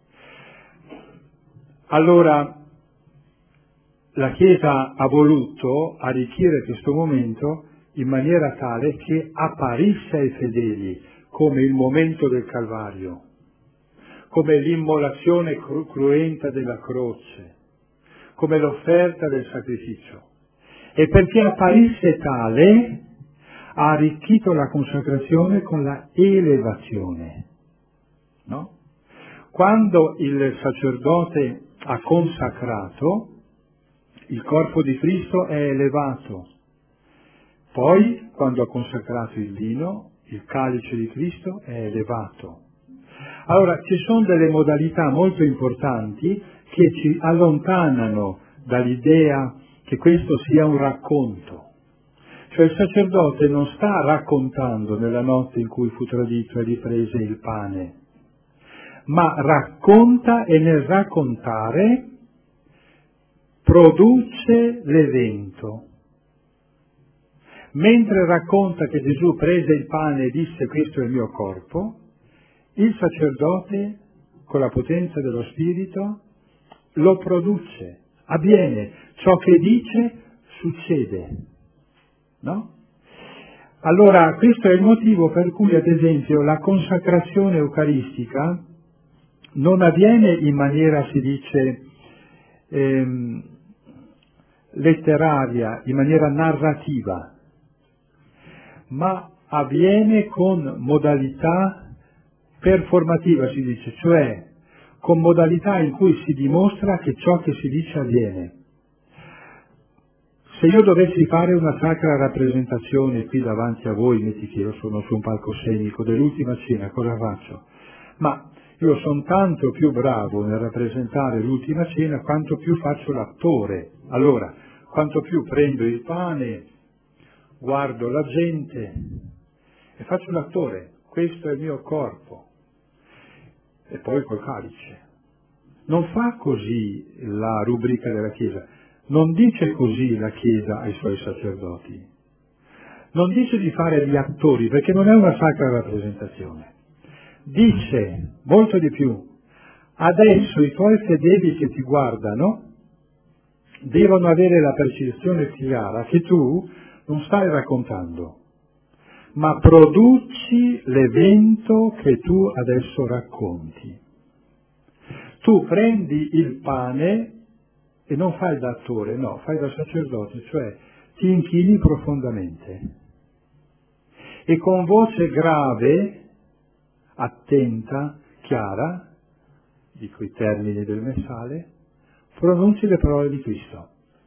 Allora, la Chiesa ha voluto arricchire questo momento in maniera tale che apparisse ai fedeli come il momento del Calvario, come l'immolazione cruenta della croce, come l'offerta del sacrificio. E perché apparisse tale, ha arricchito la consacrazione con la elevazione, no? Quando il sacerdote ha consacrato, il corpo di Cristo è elevato, Poi, quando ha consacrato il vino, il calice di Cristo è elevato. Allora, ci sono delle modalità molto importanti che ci allontanano dall'idea che questo sia un racconto. Cioè il sacerdote non sta raccontando nella notte in cui fu tradito e riprese il pane, ma racconta, e nel raccontare produce l'evento. Mentre racconta che Gesù prese il pane e disse questo è il mio corpo, il sacerdote, con la potenza dello Spirito, lo produce, avviene, ciò che dice succede, no? Allora, questo è il motivo per cui, ad esempio, la consacrazione eucaristica non avviene in maniera, si dice, letteraria, in maniera narrativa, ma avviene con modalità performativa, si dice, cioè con modalità in cui si dimostra che ciò che si dice avviene. Se io dovessi fare una sacra rappresentazione qui davanti a voi, metti che io sono su un palcoscenico dell'ultima cena, cosa faccio? Ma io sono tanto più bravo nel rappresentare l'ultima cena quanto più faccio l'attore. Allora, quanto più prendo il pane, guardo la gente e faccio l'attore. Questo è il mio corpo. E poi col calice. Non fa così la rubrica della Chiesa, non dice così la Chiesa ai suoi sacerdoti, non dice di fare gli attori perché non è una sacra rappresentazione, dice molto di più, adesso i tuoi fedeli che ti guardano devono avere la percezione chiara che tu non stai raccontando, ma produci l'evento che tu adesso racconti. Tu prendi il pane e non fai da attore, no, fai da sacerdote, cioè ti inchini profondamente e con voce grave, attenta, chiara, dico i termini del messale, pronunci le parole di Cristo.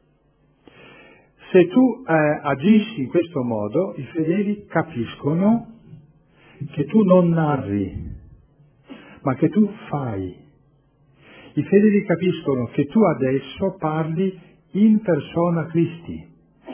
Se tu agisci in questo modo, i fedeli capiscono che tu non narri, ma che tu fai. I fedeli capiscono che tu adesso parli in persona Cristi.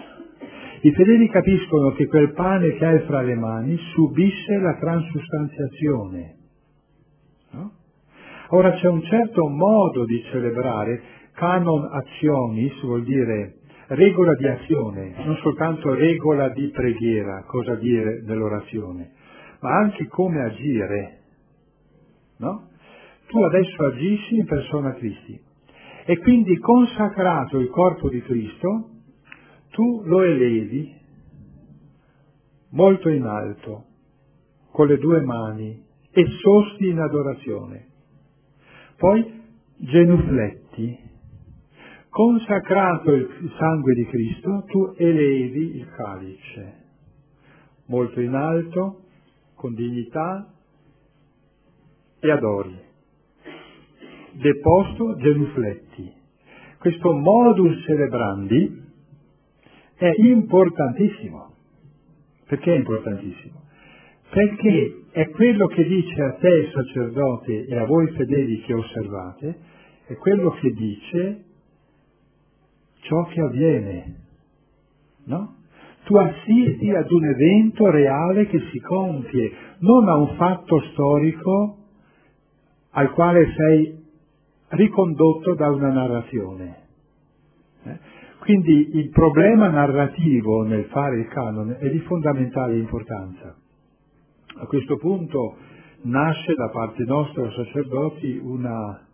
I fedeli capiscono che quel pane che hai fra le mani subisce la transustanziazione. No? Ora c'è un certo modo di celebrare, canon actionis vuol dire regola di azione, non soltanto regola di preghiera, cosa dire dell'orazione, ma anche come agire, no? Tu adesso agisci in persona Cristi e quindi consacrato il corpo di Cristo, tu lo elevi molto in alto, con le due mani, e sosti in adorazione. Poi genufletti, consacrato il sangue di Cristo, tu elevi il calice, molto in alto, con dignità, e adori. Deposto genufletti. Questo modus celebrandi è importantissimo. Perché è importantissimo? Perché è quello che dice a te sacerdote e a voi fedeli che osservate, è quello che dice ciò che avviene, no? Tu assisti ad un evento reale che si compie, non a un fatto storico al quale sei ricondotto da una narrazione. Quindi il problema narrativo nel fare il canone è di fondamentale importanza. A questo punto nasce da parte nostra, sacerdoti, una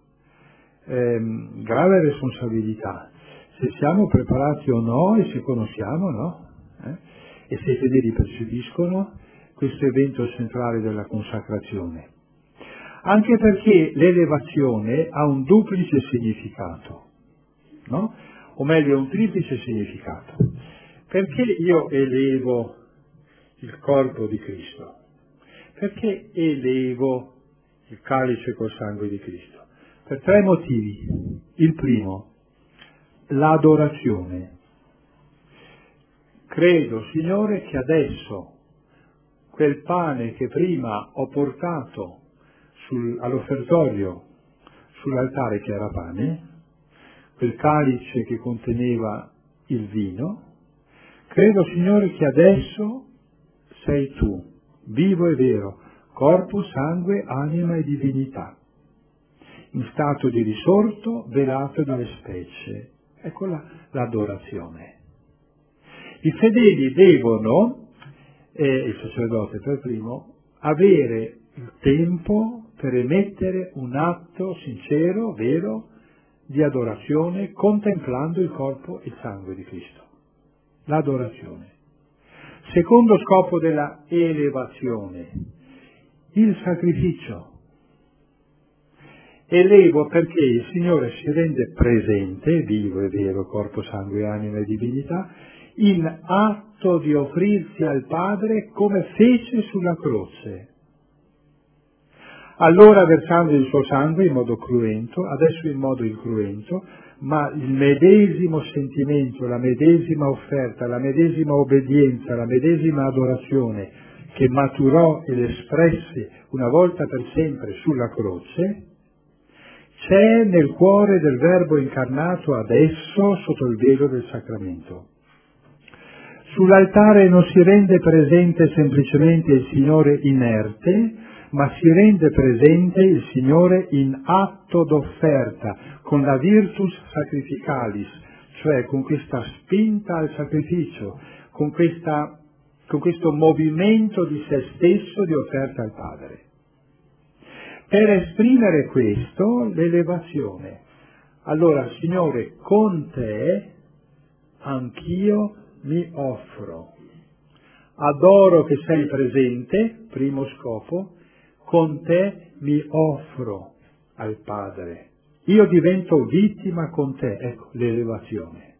grave responsabilità, se siamo preparati o no e se conosciamo, no? E se i fedeli percepiscono questo evento centrale della consacrazione. Anche perché l'elevazione ha un duplice significato, no? O meglio un triplice significato. Perché io elevo il corpo di Cristo? Perché elevo il calice col sangue di Cristo? Per tre motivi. Il primo, l'adorazione. Credo, Signore, che adesso quel pane che prima ho portato all'offertorio, sull'altare che era pane, quel calice che conteneva il vino, credo, Signore, che adesso sei tu, vivo e vero, corpo, sangue, anima e divinità, in stato di risorto, velato dalle specie. Ecco l'adorazione. I fedeli devono, e il sacerdote per primo, avere il tempo per emettere un atto sincero, vero, di adorazione, contemplando il corpo e il sangue di Cristo. L'adorazione. Secondo scopo della elevazione, il sacrificio. Elevo perché il Signore si rende presente, vivo e vero, corpo, sangue, anima e divinità, in atto di offrirsi al Padre come fece sulla croce. Allora versando il suo sangue in modo cruento, adesso in modo incruento, ma il medesimo sentimento, la medesima offerta, la medesima obbedienza, la medesima adorazione che maturò ed espresse una volta per sempre sulla croce, c'è nel cuore del Verbo incarnato adesso sotto il velo del sacramento. Sull'altare non si rende presente semplicemente il Signore inerte, ma si rende presente il Signore in atto d'offerta, con la virtus sacrificalis, cioè con questa spinta al sacrificio, con questo movimento di se stesso di offerta al Padre. Per esprimere questo, l'elevazione. Allora, Signore, con te anch'io mi offro. Adoro che sei presente, primo scopo, con te mi offro al Padre. Io divento vittima con te, ecco l'elevazione.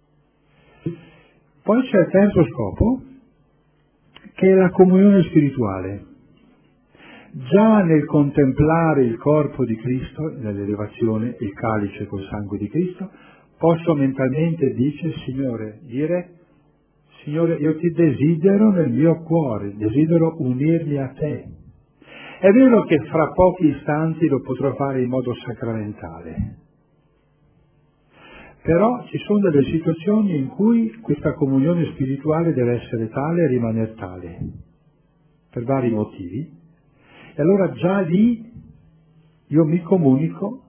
Poi c'è il terzo scopo, che è la comunione spirituale. Già nel contemplare il corpo di Cristo, nell'elevazione, il calice col sangue di Cristo, posso mentalmente dire, Signore, io ti desidero nel mio cuore, desidero unirmi a te. È vero che fra pochi istanti lo potrò fare in modo sacramentale, però ci sono delle situazioni in cui questa comunione spirituale deve essere tale e rimanere tale, per vari motivi, e allora già lì io mi comunico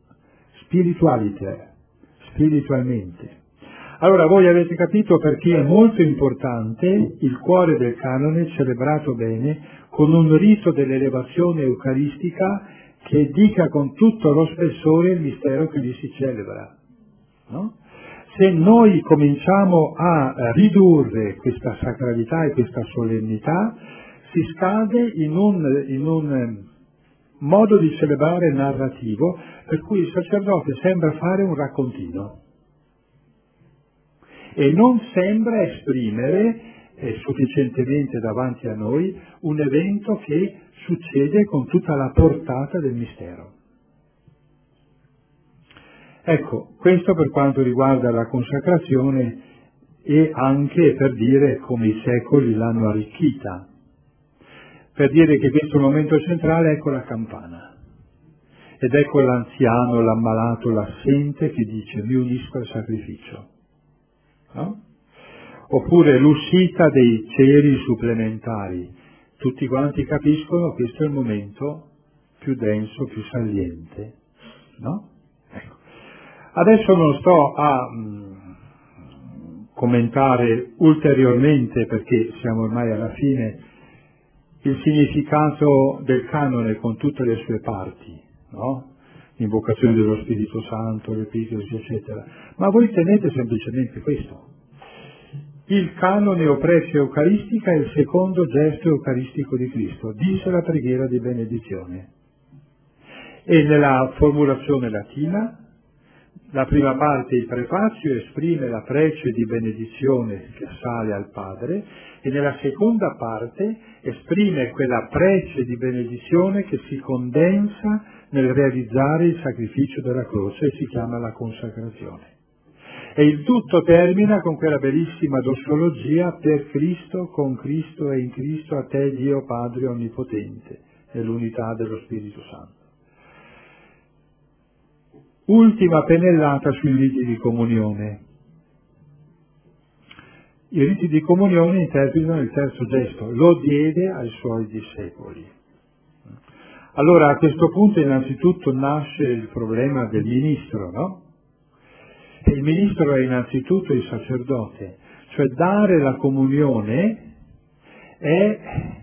spiritualmente. Allora voi avete capito perché è molto importante il cuore del canone celebrato bene con un rito dell'elevazione eucaristica che dica con tutto lo spessore il mistero che lì si celebra. No? Se noi cominciamo a ridurre questa sacralità e questa solennità, si scade in un modo di celebrare narrativo per cui il sacerdote sembra fare un raccontino e non sembra esprimere sufficientemente davanti a noi un evento che succede con tutta la portata del mistero. Ecco, questo per quanto riguarda la consacrazione e anche per dire come i secoli l'hanno arricchita, per dire che questo è un momento centrale, ecco la campana. Ed ecco l'anziano, l'ammalato, l'assente che dice mi unisco al sacrificio. No? Oppure l'uscita dei ceri supplementari. Tutti quanti capiscono che questo è il momento più denso, più saliente. No? Ecco. Adesso non sto a commentare ulteriormente, perché siamo ormai alla fine, il significato del canone con tutte le sue parti, no? L'invocazione dello Spirito Santo, l'epiclesi, eccetera. Ma voi tenete semplicemente questo. Il canone o prezio eucaristica è il secondo gesto eucaristico di Cristo, dice la preghiera di benedizione. E nella formulazione latina, la prima parte, il prefazio, esprime la prece di benedizione che sale al Padre, e nella seconda parte esprime quella prece di benedizione che si condensa nel realizzare il sacrificio della croce e si chiama la consacrazione. E il tutto termina con quella bellissima dossologia: per Cristo, con Cristo e in Cristo, a te Dio Padre Onnipotente, nell'unità dello Spirito Santo. Ultima pennellata sui riti di comunione. I riti di comunione interpretano il terzo gesto: lo diede ai suoi discepoli. Allora a questo punto innanzitutto nasce il problema del ministro, no? E il ministro è innanzitutto il sacerdote, cioè dare la comunione è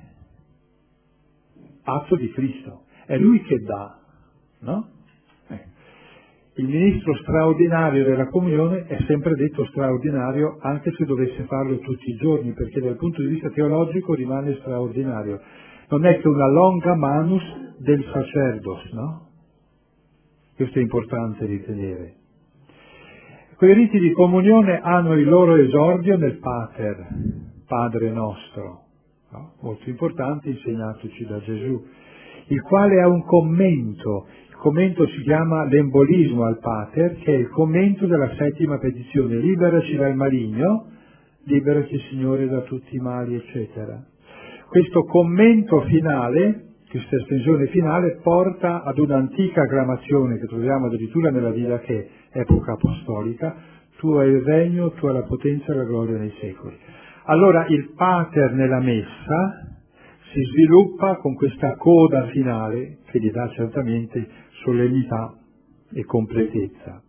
atto di Cristo, è Lui che dà, no? Il ministro straordinario della comunione è sempre detto straordinario anche se dovesse farlo tutti i giorni, perché dal punto di vista teologico rimane straordinario. Non è che una longa manus del sacerdos, no? Questo è importante ritenere. Quei riti di comunione hanno il loro esordio nel Pater, Padre nostro, no? Molto importante, insegnatoci da Gesù, il quale ha un commento. Il commento si chiama l'embolismo al Pater, che è il commento della settima petizione: liberaci dal maligno, liberaci Signore da tutti i mali, eccetera. Questo commento finale, questa estensione finale, porta ad un'antica acclamazione che troviamo addirittura nella Didache, epoca apostolica: tuo è il regno, tua è la potenza e la gloria nei secoli. Allora il Pater nella messa si sviluppa con questa coda finale che gli dà certamente solennità e completezza.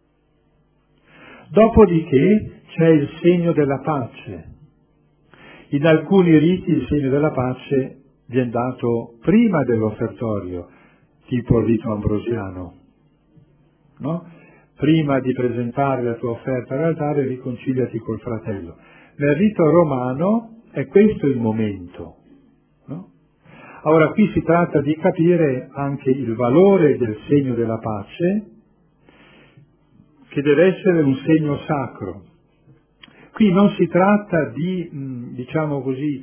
Dopodiché c'è il segno della pace. In alcuni riti il segno della pace viene dato prima dell'offertorio, tipo il rito ambrosiano, no? Prima di presentare la tua offerta all'altare, riconciliati col fratello. Nel rito romano è questo il momento, no? Ora qui si tratta di capire anche il valore del segno della pace, che deve essere un segno sacro. Qui non si tratta di, diciamo così,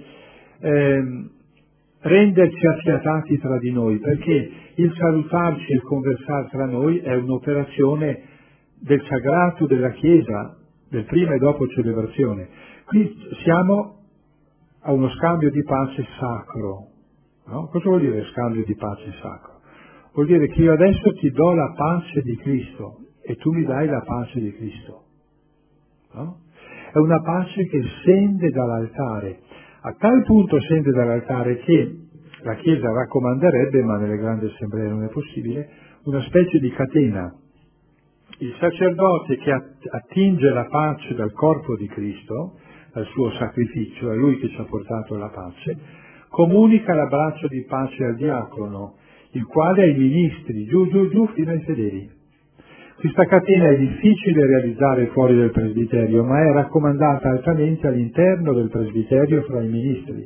renderci affiatati tra di noi, perché il salutarci e il conversare tra noi è un'operazione del sagrato della Chiesa, del prima e dopo celebrazione. Qui siamo a uno scambio di pace sacro, no? Cosa vuol dire scambio di pace sacro? Vuol dire che io adesso ti do la pace di Cristo e tu mi dai la pace di Cristo, no? È una pace che scende dall'altare, a tal punto scende dall'altare che la Chiesa raccomanderebbe, ma nelle grandi assemblee non è possibile, una specie di catena. Il sacerdote che attinge la pace dal corpo di Cristo, dal suo sacrificio, è lui che ci ha portato la pace, comunica l'abbraccio di pace al diacono, il quale ai ministri, giù fino ai fedeli. Questa catena è difficile realizzare fuori del presbiterio, ma è raccomandata altamente all'interno del presbiterio fra i ministri.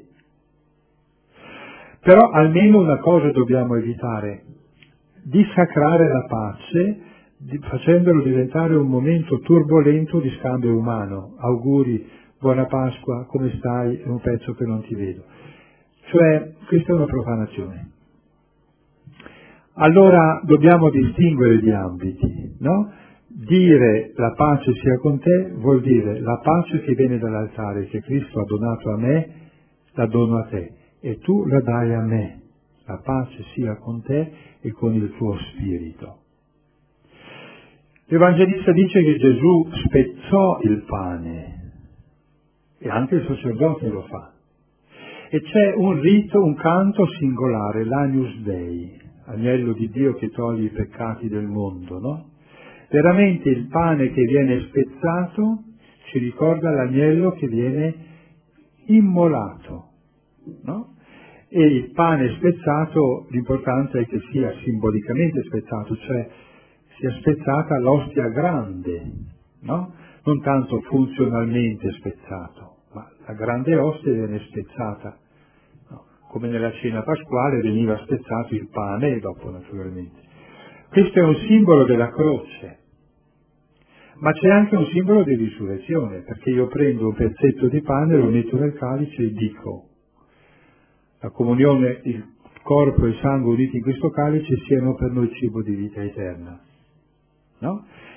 Però almeno una cosa dobbiamo evitare: dissacrare la pace, facendolo diventare un momento turbolento di scambio umano. Auguri, buona Pasqua, come stai? È un pezzo che non ti vedo. Cioè, questa è una profanazione. Allora dobbiamo distinguere gli ambiti, no? Dire la pace sia con te vuol dire la pace che viene dall'altare, che Cristo ha donato a me, la dono a te e tu la dai a me. La pace sia con te e con il tuo spirito. L'Evangelista dice che Gesù spezzò il pane e anche il sacerdote lo fa. E c'è un rito, un canto singolare, l'Agnus Dei, agnello di Dio che toglie i peccati del mondo, no? Veramente il pane che viene spezzato ci ricorda l'agnello che viene immolato, no? E il pane spezzato, l'importante è che sia simbolicamente spezzato, cioè sia spezzata l'ostia grande, no? Non tanto funzionalmente spezzato, ma la grande ostia viene spezzata, no? Come nella cena pasquale veniva spezzato il pane e dopo naturalmente. Questo è un simbolo della croce, ma c'è anche un simbolo di risurrezione, perché io prendo un pezzetto di pane, lo metto nel calice e dico: la comunione, il corpo e il sangue uniti in questo calice siano per noi cibo di vita eterna, no?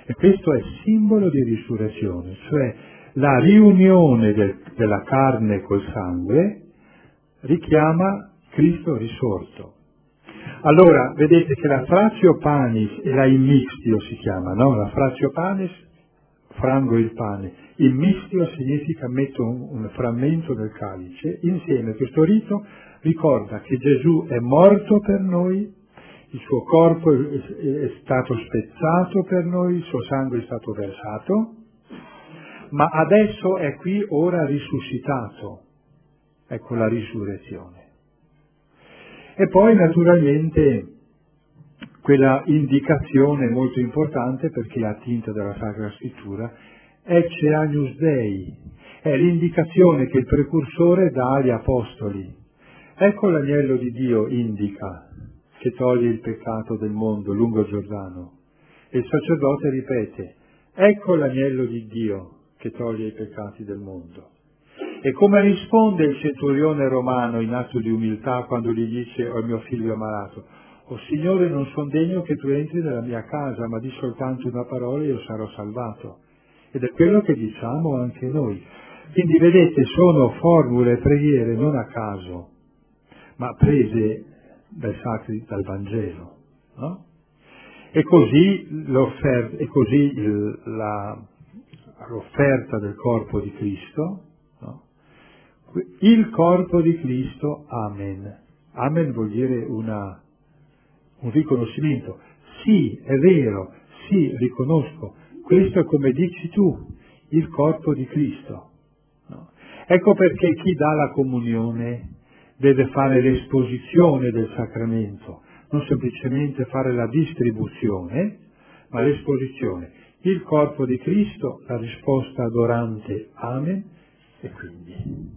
E questo è simbolo di risurrezione, cioè la riunione della carne col sangue richiama Cristo risorto. Allora, vedete che la fratio panis e la immixtio si chiama, no? La fratio panis, frango il pane, immixtio significa metto un frammento del calice, insieme questo rito ricorda che Gesù è morto per noi, il suo corpo è stato spezzato per noi, il suo sangue è stato versato, ma adesso è qui ora risuscitato. Ecco la risurrezione. E poi naturalmente quella indicazione molto importante, perché è attinta dalla Sacra Scrittura, ecce agnus Dei, è l'indicazione che il precursore dà agli Apostoli. Ecco l'agnello di Dio indica, che toglie il peccato del mondo lungo il Giordano. E il sacerdote ripete, ecco l'agnello di Dio che toglie i peccati del mondo. E come risponde il centurione romano in atto di umiltà quando gli dice, oh mio figlio malato, oh Signore, non sono degno che tu entri nella mia casa, ma di soltanto una parola e io sarò salvato. Ed è quello che diciamo anche noi. Quindi vedete, sono formule e preghiere non a caso, ma prese dal Vangelo, no? E così l'offerta del corpo di Cristo, no? Il corpo di Cristo, amen. Amen vuol dire un riconoscimento. Sì, è vero, sì, riconosco. Questo è come dici tu, il corpo di Cristo. No? Ecco perché chi dà la comunione deve fare l'esposizione del sacramento, non semplicemente fare la distribuzione, ma l'esposizione. Il corpo di Cristo, la risposta adorante, amen, e quindi.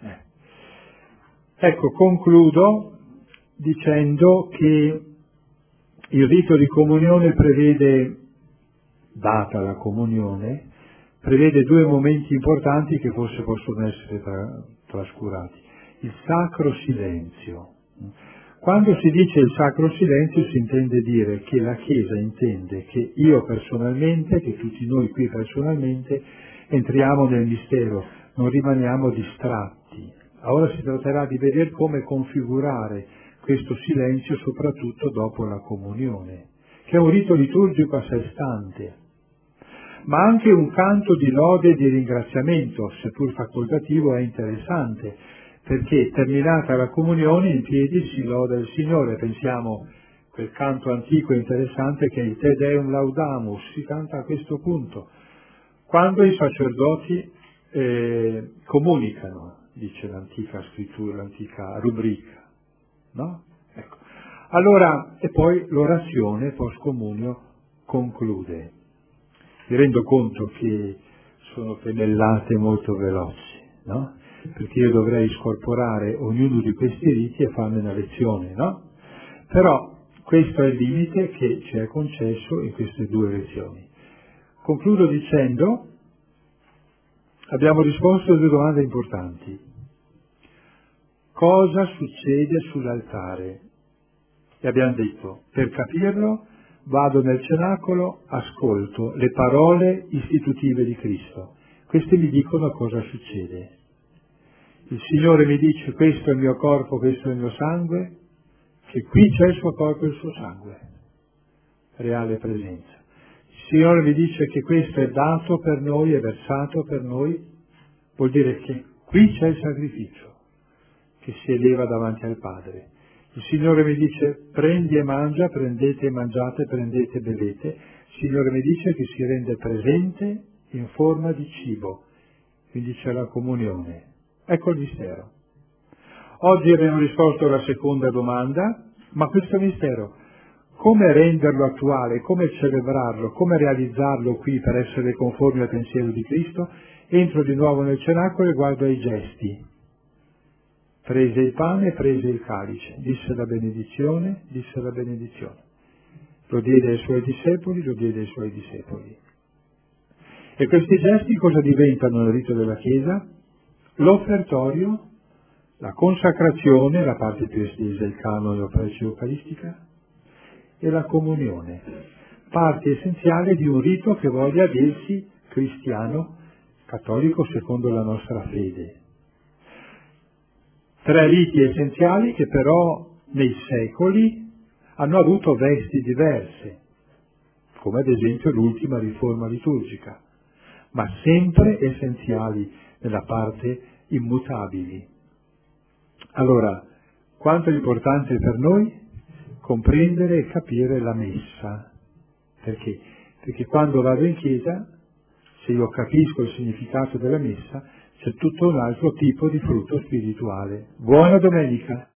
Ecco, concludo dicendo che il rito di comunione prevede, data la comunione, prevede due momenti importanti che forse possono essere trascurati. Il sacro silenzio. Quando si dice il sacro silenzio si intende dire che la Chiesa intende che io personalmente, che tutti noi qui personalmente, entriamo nel mistero, non rimaniamo distratti. Ora si tratterà di vedere come configurare questo silenzio soprattutto dopo la comunione, che è un rito liturgico a sé stante, ma anche un canto di lode e di ringraziamento, seppur facoltativo, è interessante, perché terminata la comunione in piedi si loda il Signore. Pensiamo quel canto antico e interessante che è il Te Deum Laudamus, si canta a questo punto, quando i sacerdoti comunicano, dice l'antica scrittura, l'antica rubrica, no? Ecco. Allora, e poi l'orazione post comunio conclude. Mi rendo conto che sono pennellate molto veloci, no? Perché io dovrei scorporare ognuno di questi riti e farne una lezione, no? Però questo è il limite che ci è concesso in queste due lezioni. Concludo dicendo, abbiamo risposto a due domande importanti. Cosa succede sull'altare? E abbiamo detto, per capirlo, vado nel cenacolo, ascolto le parole istitutive di Cristo. Queste mi dicono cosa succede. Il Signore mi dice, questo è il mio corpo, questo è il mio sangue, che qui c'è il suo corpo e il suo sangue, reale presenza. Il Signore mi dice che questo è dato per noi, è versato per noi, vuol dire che qui c'è il sacrificio che si eleva davanti al Padre. Il Signore mi dice prendi e mangia, prendete e mangiate, prendete e bevete. Il Signore mi dice che si rende presente in forma di cibo, quindi c'è la comunione. Ecco il mistero. Oggi abbiamo risposto alla seconda domanda, ma questo mistero, come renderlo attuale, come celebrarlo, come realizzarlo qui per essere conformi al pensiero di Cristo? Entro di nuovo nel cenacolo e guardo ai gesti. Prese il pane, prese il calice, disse la benedizione, disse la benedizione. Lo diede ai suoi discepoli, lo diede ai suoi discepoli. E questi gesti cosa diventano nel rito della Chiesa? L'offertorio, la consacrazione, la parte più estesa, il canone o prece eucaristica, e la comunione. parti essenziali di un rito che voglia dirsi cristiano, cattolico secondo la nostra fede. 3 riti essenziali che però nei secoli hanno avuto vesti diverse, come ad esempio l'ultima riforma liturgica, ma sempre essenziali nella parte immutabili. Allora, quanto è importante per noi comprendere e capire la messa. Perché? Perché quando vado in chiesa, se io capisco il significato della messa, c'è tutto un altro tipo di frutto spirituale. Buona domenica!